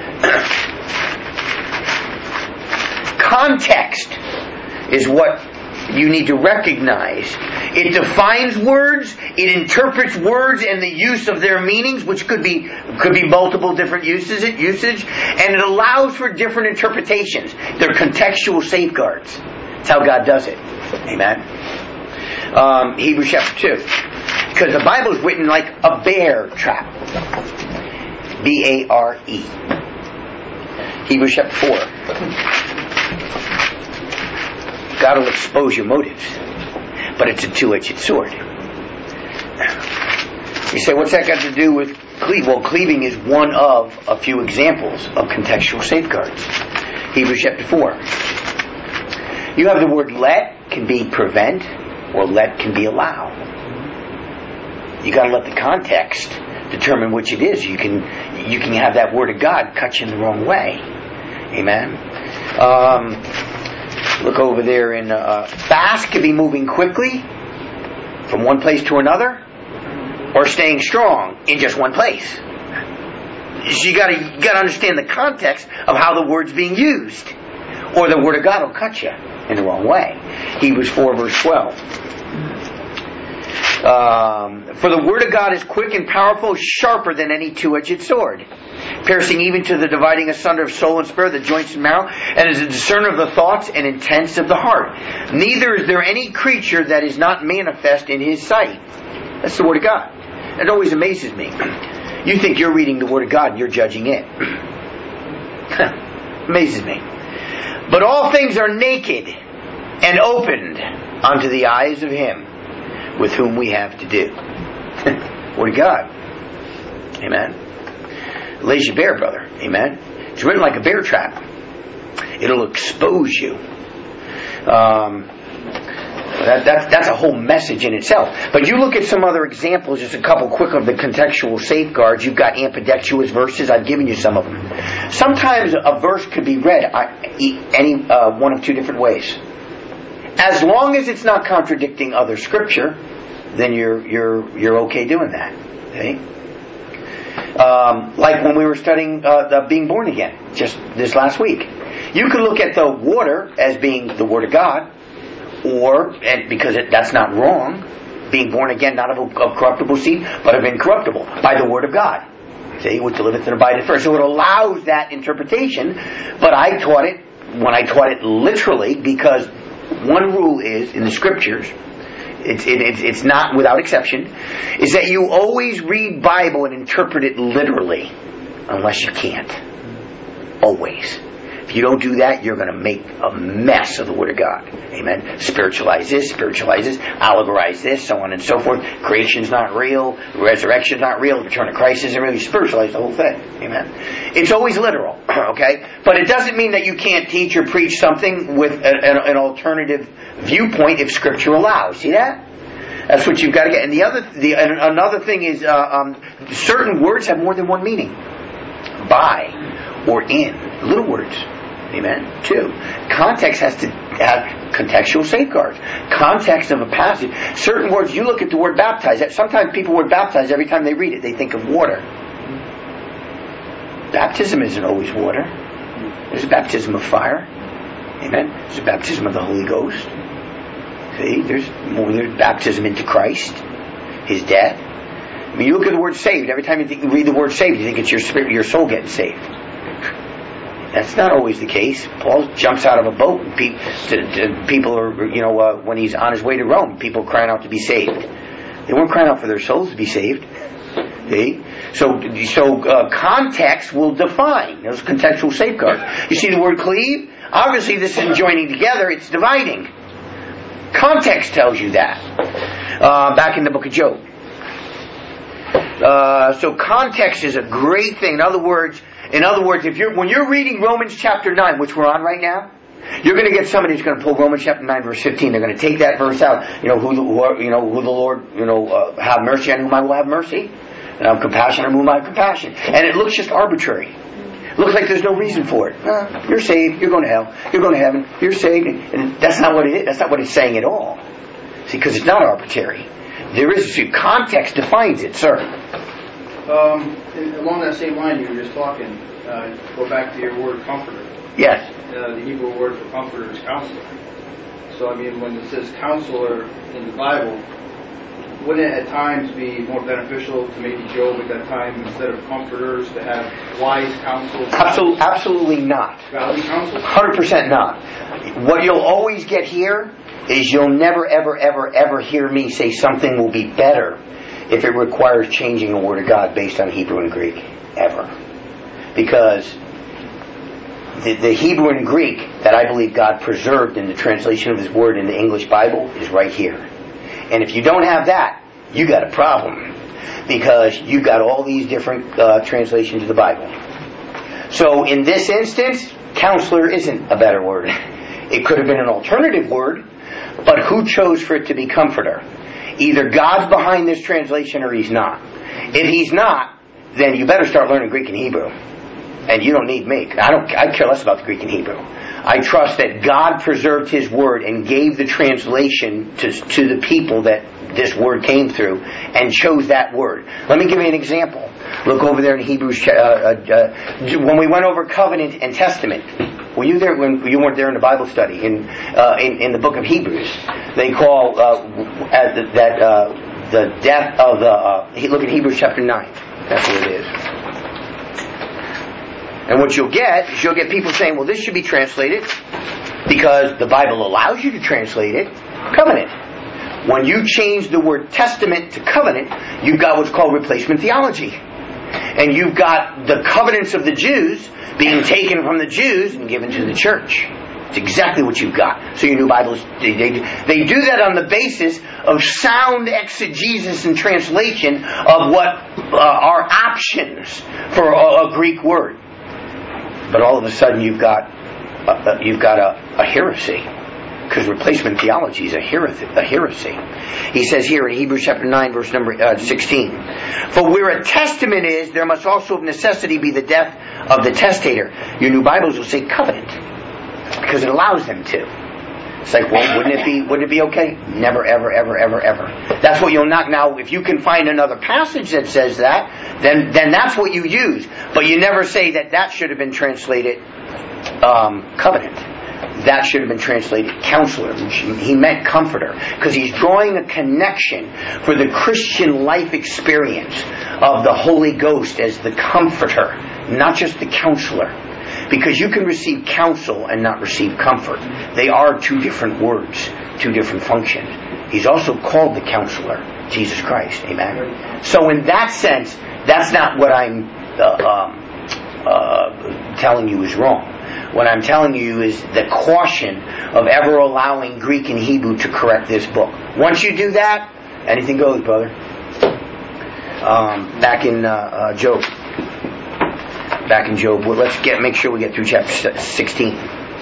Context is what you need to recognize. It defines words, it interprets words and the use of their meanings, which could be could be multiple different uses, usage, and it allows for different interpretations. They're contextual safeguards. That's how God does it. Amen. Um, Hebrews chapter two. Because the Bible is written like a bear trap. B A R E. Hebrews chapter four. God will expose your motives. But it's a two-edged sword. You say, what's that got to do with cleave? Well, cleaving is one of a few examples of contextual safeguards. Hebrews chapter four. You have the word let can be prevent, or let can be allow. You got to let the context determine which it is. You can you can have that word of God cut you in the wrong way. Amen. Um, look over there in uh, fast can be moving quickly from one place to another, or staying strong in just one place. So you got to you got to understand the context of how the word's being used, or the word of God will cut you in the wrong way. Hebrews four verse twelve. Um, for the word of God is quick and powerful, sharper than any two-edged sword, piercing even to the dividing asunder of soul and spirit, the joints and marrow, and is a discerner of the thoughts and intents of the heart. Neither is there any creature that is not manifest in His sight. That's the word of God. It always amazes me. You think you're reading the word of God and you're judging it. Amazes me. But all things are naked and opened unto the eyes of Him with whom we have to do. Word of God. Amen. Lays you bare, brother. Amen. It's written like a bear trap. It'll expose you. Um, that, that, that's a whole message in itself. But you look at some other examples, just a couple quick of the contextual safeguards. You've got ambidextrous verses. I've given you some of them. Sometimes a verse could be read any uh, one of two different ways. As long as it's not contradicting other scripture, then you're you're you're okay doing that. Okay? Um, like when we were studying uh, the being born again, just this last week. You could look at the water as being the Word of God, or, and because it, that's not wrong, being born again, not of, of corruptible seed, but of incorruptible, by the Word of God. See, which liveth and abideth first. So it allows that interpretation, but I taught it, when I taught it literally, because one rule is, in the Scriptures, it's, it, it's, it's not without exception, is that you always read Bible and interpret it literally, unless you can't. Always. If you don't do that, you're going to make a mess of the Word of God. Amen. Spiritualize this, spiritualize this, allegorize this, so on and so forth. Creation's not real, resurrection's not real, the return of Christ isn't real. You spiritualize the whole thing. Amen. It's always literal, okay? But it doesn't mean that you can't teach or preach something with a, an, an alternative viewpoint if Scripture allows. See that? That's what you've got to get. And the other, the and another thing is, uh, um, certain words have more than one meaning. By or in, little words. Amen. Two. Context has to have contextual safeguards. Context of a passage. Certain words, you look at the word baptize. Sometimes people word baptize, every time they read it, they think of water. Baptism isn't always water. There's a baptism of fire. Amen. There's a baptism of the Holy Ghost. See, there's more. There's baptism into Christ, His death. I mean, you look at the word saved. Every time you, think, you read the word saved, you think it's your spirit, your soul getting saved. That's not always the case. Paul jumps out of a boat, and pe- to, to people are, you know, uh, when he's on his way to Rome, people are crying out to be saved. They weren't crying out for their souls to be saved. See? So, so uh, context will define those contextual safeguards. You see the word cleave? Obviously, this isn't joining together; it's dividing. Context tells you that. Uh, back in the book of Job. Uh, so context is a great thing. In other words, in other words, if you're when you're reading Romans chapter nine, which we're on right now, you're going to get somebody who's going to pull Romans chapter nine, verse fifteen. They're going to take that verse out. You know who, the, who you know who the Lord, you know, uh, have mercy on whom I will have mercy, and have compassion on whom I have compassion. And it looks just arbitrary. It looks like there's no reason for it. Uh, you're saved. You're going to hell. You're going to heaven. You're saved. And that's not what it is. That's not what it's saying at all. See, because it's not arbitrary. There is see, context defines it, sir. Um, and along that same line you were just talking, uh, go back to your word comforter. Yes. Uh, the Hebrew word for comforter is counselor. So I mean, when it says counselor in the Bible, wouldn't it at times be more beneficial to maybe Job at that time, instead of comforters, to have wise counsel? Absolutely, absolutely not. Godly counsel? one hundred percent not. What you'll always get here is you'll never, ever, ever, ever hear me say something will be better if it requires changing the Word of God based on Hebrew and Greek. Ever. Because the, the Hebrew and Greek that I believe God preserved in the translation of His Word in the English Bible is right here. And if you don't have that, you got a problem. Because you got all these different uh, translations of the Bible. So in this instance, counselor isn't a better word. It could have been an alternative word, but who chose for it to be comforter? Either God's behind this translation or He's not. If He's not, then you better start learning Greek and Hebrew. And you don't need me. I don't. I care less about the Greek and Hebrew. I trust that God preserved His Word and gave the translation to, to the people that this Word came through and chose that Word. Let me give you an example. Look over there in Hebrews. Uh, uh, uh, when we went over covenant and testament, were you there when you weren't there in the Bible study in uh, in, in the book of Hebrews? They call uh, uh, that uh, the death of the. Uh, look at Hebrews chapter nine. That's what it is. And what you'll get is you'll get people saying, "Well, this should be translated because the Bible allows you to translate it covenant." When you change the word testament to covenant, you've got what's called replacement theology. And you've got the covenants of the Jews being taken from the Jews and given to the church. It's exactly what you've got. So your new Bibles, they, they, they do that on the basis of sound exegesis and translation of what uh, are options for a, a Greek word. But all of a sudden you've got uh, you've got a, a heresy. Because replacement theology is a heresy. He says here in Hebrews chapter nine, verse number uh, sixteen, "For where a testament is, there must also of necessity be the death of the testator." Your new Bibles will say covenant, because it allows them to. It's like, well, wouldn't it be wouldn't it be okay? Never, ever, ever, ever, ever. That's what you'll not. Now, if you can find another passage that says that, then then that's what you use. But you never say that that should have been translated um, covenant. That should have been translated counselor. He meant comforter. Because he's drawing a connection for the Christian life experience of the Holy Ghost as the comforter, not just the counselor. Because you can receive counsel and not receive comfort. They are two different words, two different functions. He's also called the counselor, Jesus Christ. Amen. So in that sense, that's not what I'm uh, um, uh, telling you is wrong. What I'm telling you is the caution of ever allowing Greek and Hebrew to correct this book. Once you do that, anything goes, brother. Um, back in uh, uh, Job. Back in Job. Well, let's get make sure we get through chapter sixteen.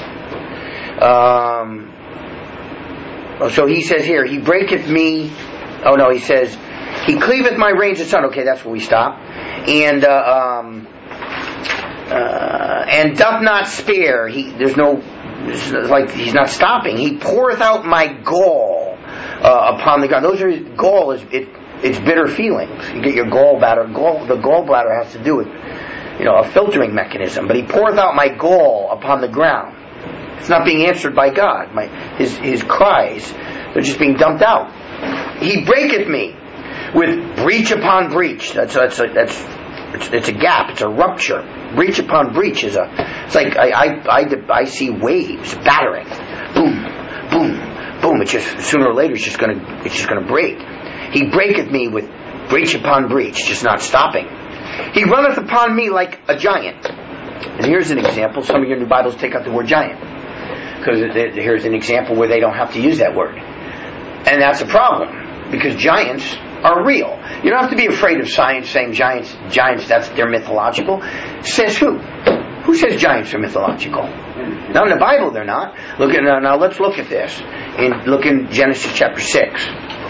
Um, oh, so he says here, he breaketh me. Oh no, he says, he cleaveth my reins and sun. Okay, that's where we stop. And uh, um, uh, and doth not spare. He there's no it's like he's not stopping. He poureth out my gall uh, upon the ground. Those are gall is it. It's bitter feelings. You get your gallbladder. Gall, the gallbladder has to do with, you know, a filtering mechanism. But he poureth out my gall upon the ground. It's not being answered by God. My his his cries, they're just being dumped out. He breaketh me with breach upon breach. That's that's a, that's it's, it's a gap. It's a rupture. Breach upon breach is a. It's like I I I, I see waves battering. Boom, boom, boom. It's just sooner or later it's just gonna it's just gonna break. He breaketh me with breach upon breach, just not stopping. He runneth upon me like a giant. And here's an example. Some of your new Bibles take out the word giant. Because here's an example where they don't have to use that word. And that's a problem. Because giants are real. You don't have to be afraid of science saying giants, giants, that's they're mythological. Says who? Who says giants are mythological? Now in the Bible they're not. Look at now, now let's look at this. In look in Genesis chapter six.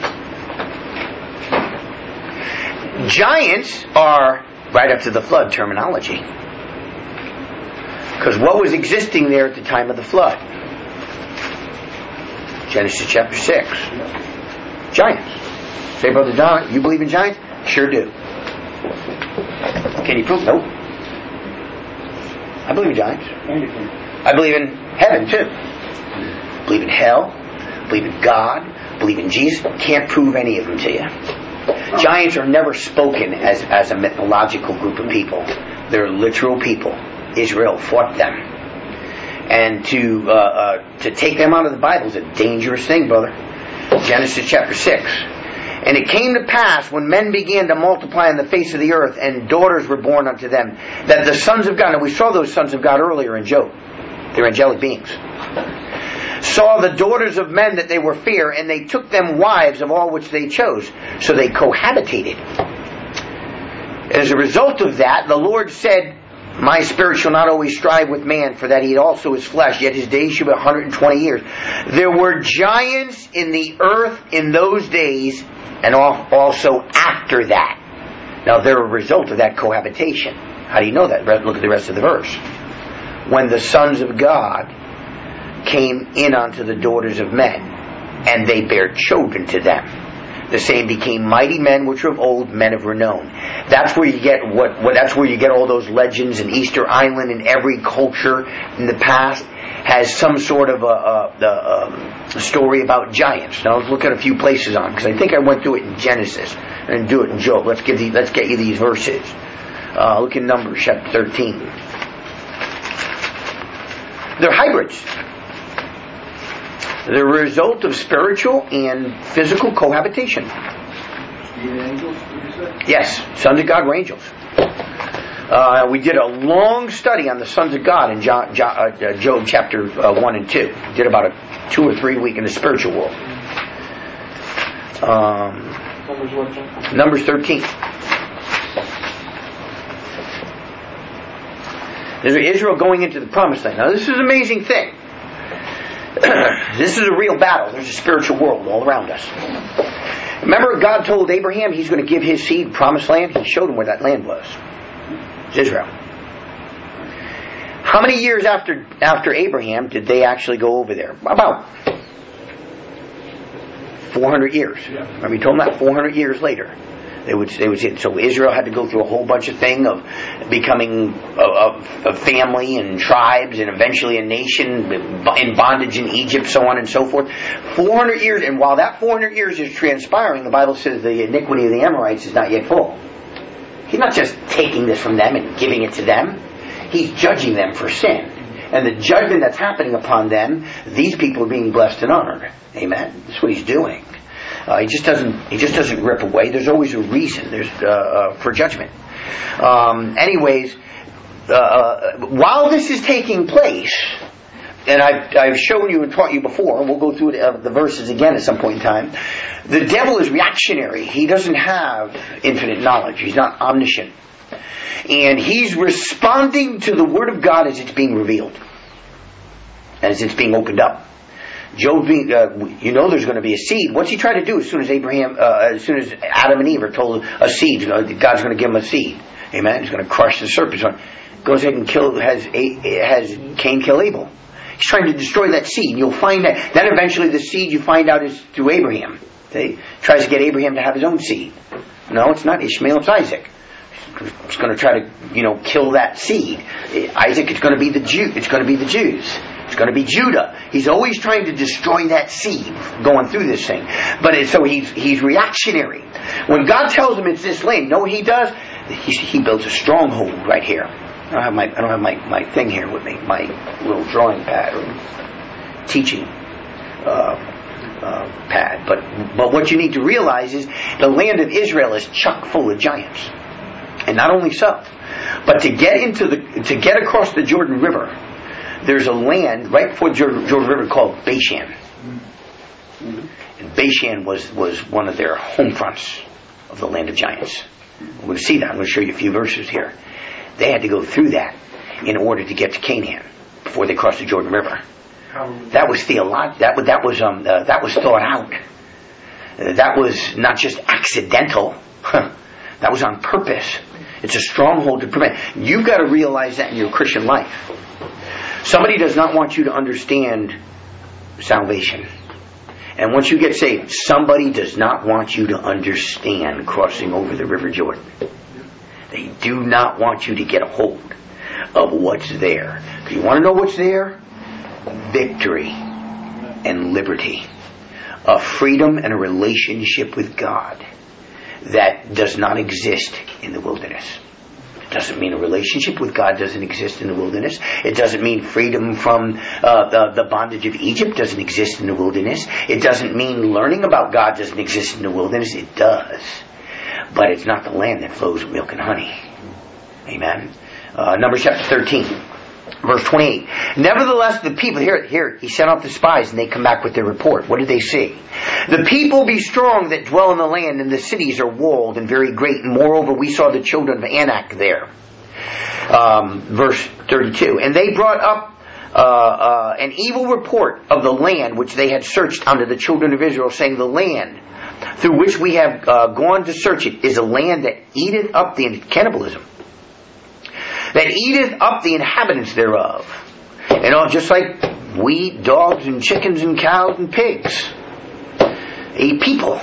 Giants are right after the flood terminology. Because what was existing there at the time of the flood? Genesis chapter six. Giants. Say, Brother Don, you believe in giants? Sure do. Can you prove? Nope. I believe in giants. I believe in heaven too. Believe in hell. Believe in God. Believe in Jesus. Can't prove any of them to you. Giants are never spoken as, as a mythological group of people. They're literal people. Israel fought them. And to uh, uh, to take them out of the Bible is a dangerous thing, brother. Genesis chapter six. And it came to pass, when men began to multiply on the face of the earth, and daughters were born unto them, that the sons of God, and we saw those sons of God earlier in Job. They're angelic beings. Saw the daughters of men that they were fair, and they took them wives of all which they chose. So they cohabitated. As a result of that, the Lord said, my spirit shall not always strive with man, for that he also is flesh, yet his days shall be one hundred twenty years. There were giants in the earth in those days, and also after that. Now they're a result of that cohabitation. How do you know that? Look at the rest of the verse. When the sons of God came in unto the daughters of men, and they bare children to them. The same became mighty men which were of old, men of renown. That's where you get what, what that's where you get all those legends. In Easter Island, and every culture in the past has some sort of a, a, a, a story about giants. Now let's look at a few places on, because I think I went through it in Genesis and do it in Job. Let's give the, let's get you these verses. Uh, look in Numbers chapter thirteen. They're hybrids. They're a result of spiritual and physical cohabitation. Even angels, did you say? Yes, sons of God were angels. Uh, we did a long study on the sons of God in John, John, uh, Job chapter uh, one and two. We did about a two or three week in the spiritual world. Um, Numbers what, John? Numbers thirteen. There's Israel going into the promised land. Now this is an amazing thing. This is a real battle. There's a spiritual world all around us. Remember, God told Abraham He's going to give his seed promised land? He showed him where that land was. It's Israel. How many years after after Abraham did they actually go over there? About four hundred years. Remember, he told them that four hundred years later. They would, they would see. So Israel had to go through a whole bunch of thing of becoming a, a, a family and tribes and eventually a nation in bondage in Egypt, so on and so forth. four hundred years, and while that four hundred years is transpiring, the Bible says the iniquity of the Amorites is not yet full. He's not just taking this from them and giving it to them. He's judging them for sin. And the judgment that's happening upon them, these people are being blessed and honored. Amen. That's what he's doing. Uh, he just doesn't. He just doesn't rip away. There's always a reason. There's uh, uh, for judgment. Um, anyways, uh, while this is taking place, and I've, I've shown you and taught you before, and we'll go through the, uh, the verses again at some point in time, the devil is reactionary. He doesn't have infinite knowledge. He's not omniscient. And he's responding to the Word of God as it's being revealed, as it's being opened up. Job, being, uh, you know, there's going to be a seed. What's he trying to do as soon as Abraham, uh, as soon as Adam and Eve are told a seed? You know, God's going to give him a seed. Amen. He's going to crush the serpent. So goes ahead and kill has has Cain kill Abel. He's trying to destroy that seed. You'll find that. Then eventually, the seed you find out is through Abraham. He tries to get Abraham to have his own seed. No, it's not Ishmael. It's Isaac. He's going to try to, you know, kill that seed. Isaac, it's going to be the Jew. It's going to be the Jews. It's going to be Judah. He's always trying to destroy that seed going through this thing. But it, so he's he's reactionary. When God tells him it's this land, know what he does? He, he builds a stronghold right here. I don't have my I don't have my, my thing here with me, my little drawing pad or teaching uh, uh, pad. But but what you need to realize is the land of Israel is chock full of giants, and not only so, but to get into the to get across the Jordan River. There's a land right before the Jordan, Jordan River called Bashan. Mm-hmm. And Bashan was, was one of their home fronts of the land of giants. We're going to see that. I'm going to show you a few verses here. They had to go through that in order to get to Canaan before they crossed the Jordan River. That was theolog- that, that was um, uh, that was thought out. Uh, that was not just accidental. That was on purpose. It's a stronghold to prevent. You've got to realize that in your Christian life. Somebody does not want you to understand salvation. And once you get saved, somebody does not want you to understand crossing over the River Jordan. They do not want you to get a hold of what's there. You want to know what's there? Victory and liberty. A freedom and a relationship with God that does not exist in the wilderness. It doesn't mean a relationship with God doesn't exist in the wilderness. It doesn't mean freedom from uh, the, the bondage of Egypt doesn't exist in the wilderness. It doesn't mean learning about God doesn't exist in the wilderness. It does. But it's not the land that flows with milk and honey. Amen. Uh, Numbers chapter thirteen, verse twenty-eight. Nevertheless, the people, here, here, he sent out the spies and they come back with their report. What did they see? The people be strong that dwell in the land, and the cities are walled and very great. And moreover, we saw the children of Anak there. Um, verse thirty-two. And they brought up uh, uh, an evil report of the land which they had searched unto the children of Israel, saying, the land through which we have uh, gone to search it is a land that eateth up the cannibalism, that eateth up the inhabitants thereof. And all, just like we eat dogs and chickens and cows and pigs. A people.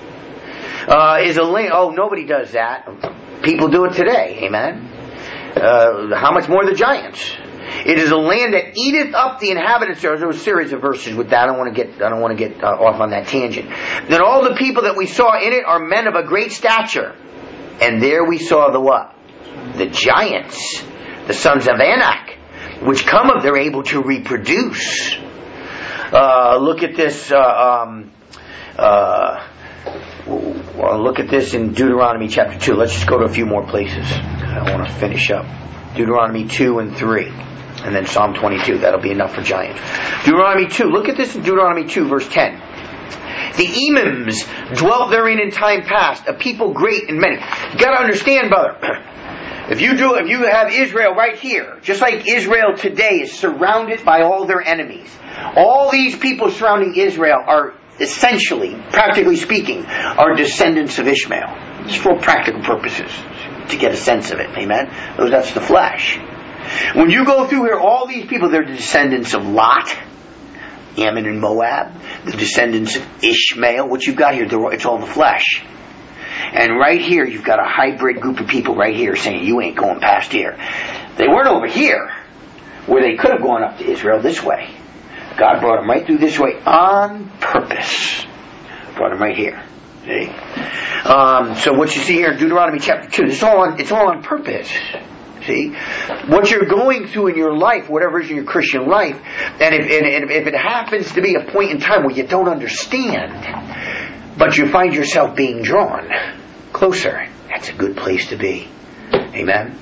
Uh, is a land. Oh, nobody does that. People do it today. Amen. Uh, how much more the giants? It is a land that eateth up the inhabitants. There's a series of verses with that. I don't want to get. I don't want to get uh, off on that tangent. Then all the people that we saw in it are men of a great stature, and there we saw the what? The giants, the sons of Anak, which come of they're able to reproduce. Uh, look at this. Uh, um, uh, well, look at this in Deuteronomy chapter two. Let's just go to a few more places. I want to finish up. Deuteronomy two and three. And then Psalm twenty-two. That'll be enough for giants. Deuteronomy two. Look at this in Deuteronomy two, verse ten. The Emims dwelt therein in time past, a people great and many. You got to understand, brother. If you do, if you have Israel right here, just like Israel today is surrounded by all their enemies, all these people surrounding Israel are essentially, practically speaking, are descendants of Ishmael. It's for practical purposes, to get a sense of it. Amen? That's the flesh. When you go through here, all these people, they're the descendants of Lot, Ammon and Moab, the descendants of Ishmael. What you've got here, it's all the flesh. And right here, you've got a hybrid group of people right here saying, you ain't going past here. They weren't over here, where they could have gone up to Israel this way. God brought them right through this way on purpose. Brought them right here. See? Um, so what you see here in Deuteronomy chapter two, it's all on, it's all on purpose. See? What you're going through in your life, whatever is in your Christian life, and if, and, and if it happens to be a point in time where you don't understand, but you find yourself being drawn closer, that's a good place to be. Amen?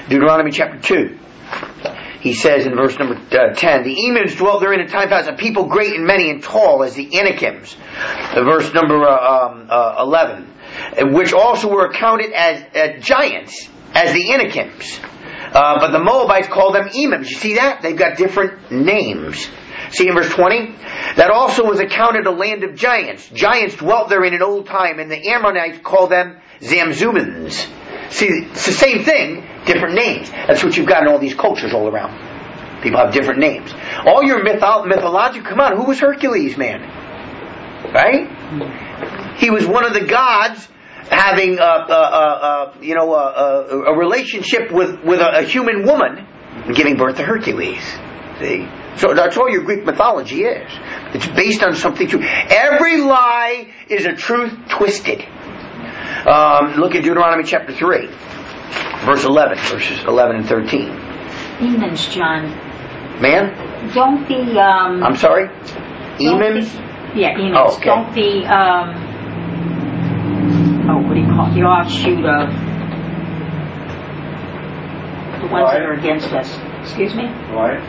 Deuteronomy chapter two. He says in verse number uh, ten, the Emims dwelt therein in time past, a people great and many and tall as the Anakims. Uh, verse number uh, um, uh, eleven, which also were accounted as uh, giants, as the Anakims. Uh, but the Moabites called them Emims. You see that? They've got different names. See in verse twenty? That also was accounted a land of giants. Giants dwelt therein in old time, and the Ammonites called them Zamzummans. See, it's the same thing, different names. That's what you've got in all these cultures all around. People have different names. All your mytho- mythology, come on, who was Hercules, man? Right? He was one of the gods having a, a, a, a you know a, a, a relationship with, with a, a human woman and giving birth to Hercules. See? So that's all your Greek mythology is. It's based on something true. Every lie is a truth twisted. Um, look at Deuteronomy chapter three, verse eleven, verses eleven and thirteen. Emims, John. Man? Don't the... Um, I'm sorry? don't Emims? the- Yeah, Emims. Oh, okay. Don't the... Um, oh, what do you call it? The offshoot of... The ones Right. that are against us. Excuse me? Right?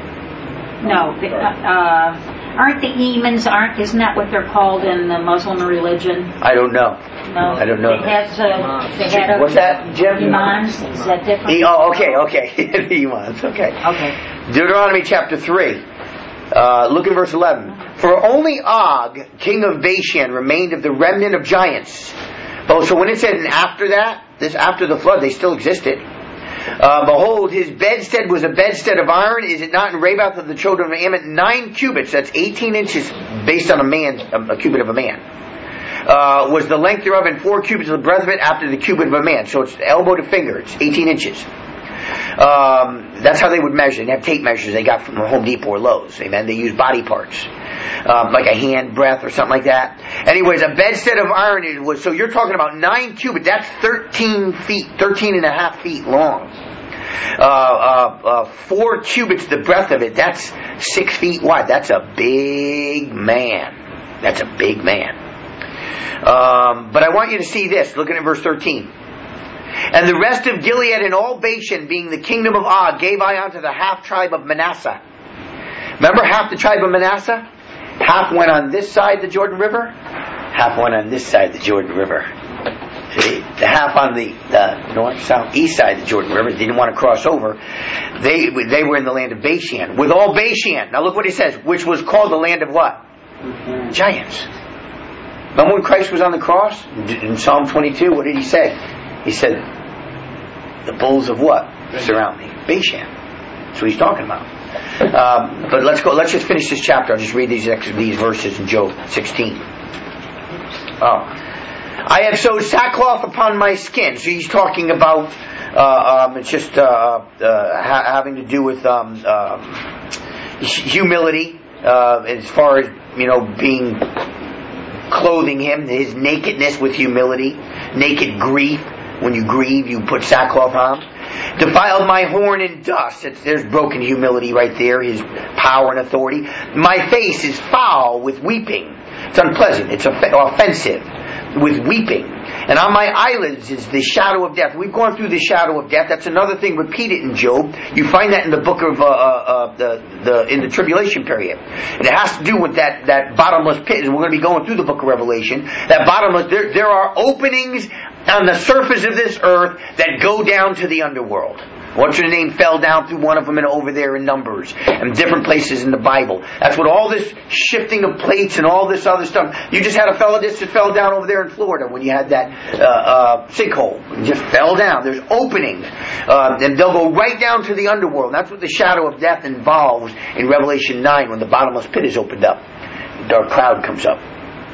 No. The, uh, uh, aren't the Emims, aren't, isn't that what they're called in the Muslim religion? I don't know. No. I don't know They that. had, uh, they had a... What's that, Jim? Imams? Is that different? E- oh, okay, okay. The Imams, okay. Okay. Deuteronomy chapter three. Uh, look at verse eleven. For only Og, king of Bashan, remained of the remnant of giants. Oh, so when it said, and after that, this after the flood, they still existed. Uh, behold, his bedstead was a bedstead of iron. Is it not in Rabath of the children of Ammon? Nine cubits, that's eighteen inches, based on a man, a, a cubit of a man. Uh, was the length thereof, and four cubits of the breadth of it after the cubit of a man. So it's elbow to finger. It's eighteen inches. Um, that's how they would measure. They have tape measures they got from Home Depot or Lowe's. Amen. They use body parts, um, like a hand breadth or something like that. Anyways, a bedstead of iron it was. So you're talking about nine cubits. That's thirteen feet, thirteen and a half feet long. Uh, uh, uh, four cubits the breadth of it. That's six feet wide. That's a big man. That's a big man. Um, but I want you to see this. Looking at verse thirteen. And the rest of Gilead and all Bashan, being the kingdom of Og, gave I unto the half tribe of Manasseh. Remember half the tribe of Manasseh? Half went on this side the Jordan River, half went on this side the Jordan River. See? The half on the, the north, south, east side of the Jordan River, they didn't want to cross over. They they were in the land of Bashan. With all Bashan. Now look what he says, which was called the land of what? Giants. Remember when Christ was on the cross? In Psalm twenty-two, what did he say? He said, the bulls of what? Surround me. Bashan. That's what he's talking about. Um, but let's go, let's just finish this chapter. I'll just read these these verses in Job sixteen. Oh. I have sewed sackcloth upon my skin. So he's talking about, uh, um, it's just uh, uh, ha- having to do with um, um, humility, uh, as far as, you know, being, clothing him, his nakedness with humility, naked grief. When you grieve, you put sackcloth on. Defiled my horn in dust. It's, there's broken humility right there, his power and authority. My face is foul with weeping. It's unpleasant. It's off- offensive with weeping. And on my eyelids is the shadow of death. We've gone through the shadow of death. That's another thing repeated in Job. You find that in the book of uh, uh, the the in the tribulation period. And it has to do with that that bottomless pit. And we're going to be going through the book of Revelation. That bottomless. There there are openings on the surface of this earth that go down to the underworld. What's your name fell down through one of them and over there in Numbers and different places in the Bible. That's what all this shifting of plates and all this other stuff. You just had a fellow that just fell down over there in Florida when you had that uh, uh, sinkhole. It just fell down. There's openings. Uh, and they'll go right down to the underworld. And that's what the shadow of death involves in Revelation nine when the bottomless pit is opened up. The dark cloud comes up.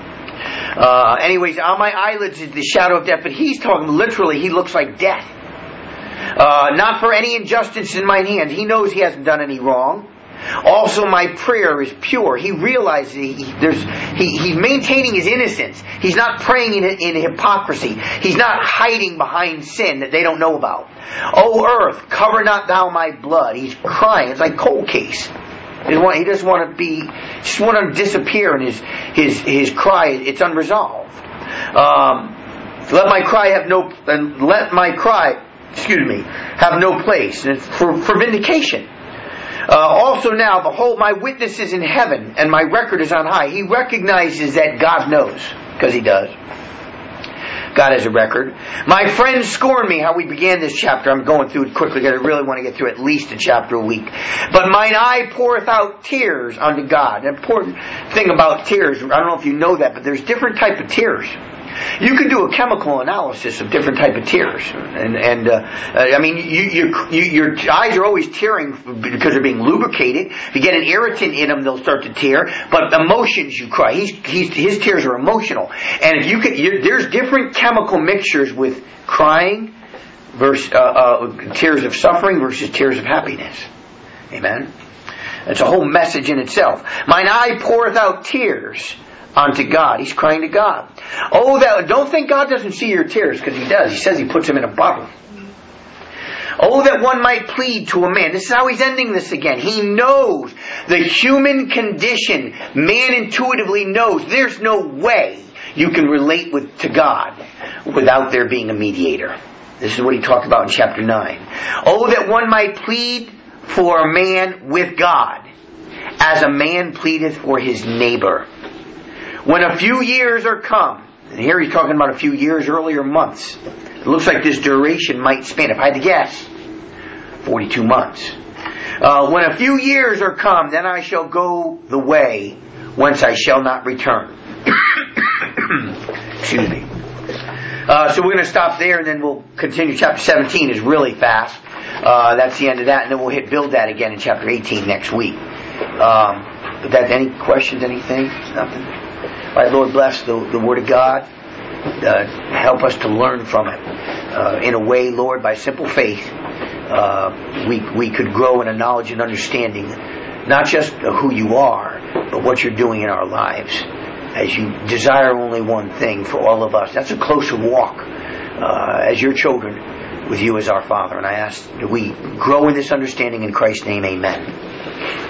Uh, anyways, on my eyelids is the shadow of death. But he's talking literally, he looks like death. Uh, not for any injustice in mine hand. He knows he hasn't done any wrong. Also, my prayer is pure. He realizes he, there's, he, he's maintaining his innocence. He's not praying in, in hypocrisy. He's not hiding behind sin that they don't know about. O earth, cover not thou my blood. He's crying. It's like cold case. He doesn't want, he doesn't want to be, just want to disappear in his, his, his cry. It's unresolved. Um, let my cry have no, and let my cry excuse me, have no place. And it's for, for vindication. Uh, also now, behold, my witness is in heaven, and my record is on high. He recognizes that God knows, because He does. God has a record. My friends scorn me, how we began this chapter. I'm going through it quickly because I really want to get through at least a chapter a week. But mine eye poureth out tears unto God. An important thing about tears, I don't know if you know that, but there's different type of tears. You can do a chemical analysis of different type of tears, and and uh, I mean, you, you, you, your eyes are always tearing because they're being lubricated. If you get an irritant in them, they'll start to tear. But emotions, you cry. He's, he's, his tears are emotional, and if you can, you're, there's different chemical mixtures with crying, versus uh, uh, tears of suffering versus tears of happiness. Amen. It's a whole message in itself. Mine eye poureth out tears unto God. He's crying to God. Oh, that, don't think God doesn't see your tears, because He does. He says He puts them in a bottle. Oh, that one might plead to a man. This is how He's ending this again. He knows the human condition. Man intuitively knows there's no way you can relate with to God without there being a mediator. This is what He talked about in chapter nine. Oh, that one might plead for a man with God, as a man pleadeth for his neighbor. When a few years are come, and here he's talking about a few years, earlier months. It looks like this duration might span, if I had to guess, forty-two months. Uh, when a few years are come, then I shall go the way whence I shall not return. Excuse me. Uh, so we're going to stop there, and then we'll continue. Chapter seventeen is really fast. Uh, that's the end of that, and then we'll hit build that again in chapter eighteen next week. Um, but that, any questions, anything? Nothing? All right, Lord, bless the, the Word of God. Uh, help us to learn from it. Uh, in a way, Lord, by simple faith, uh, we we could grow in a knowledge and understanding, not just of who You are, but what You're doing in our lives. As You desire only one thing for all of us. That's a closer walk uh, as Your children with You as our Father. And I ask that we grow in this understanding in Christ's name. Amen.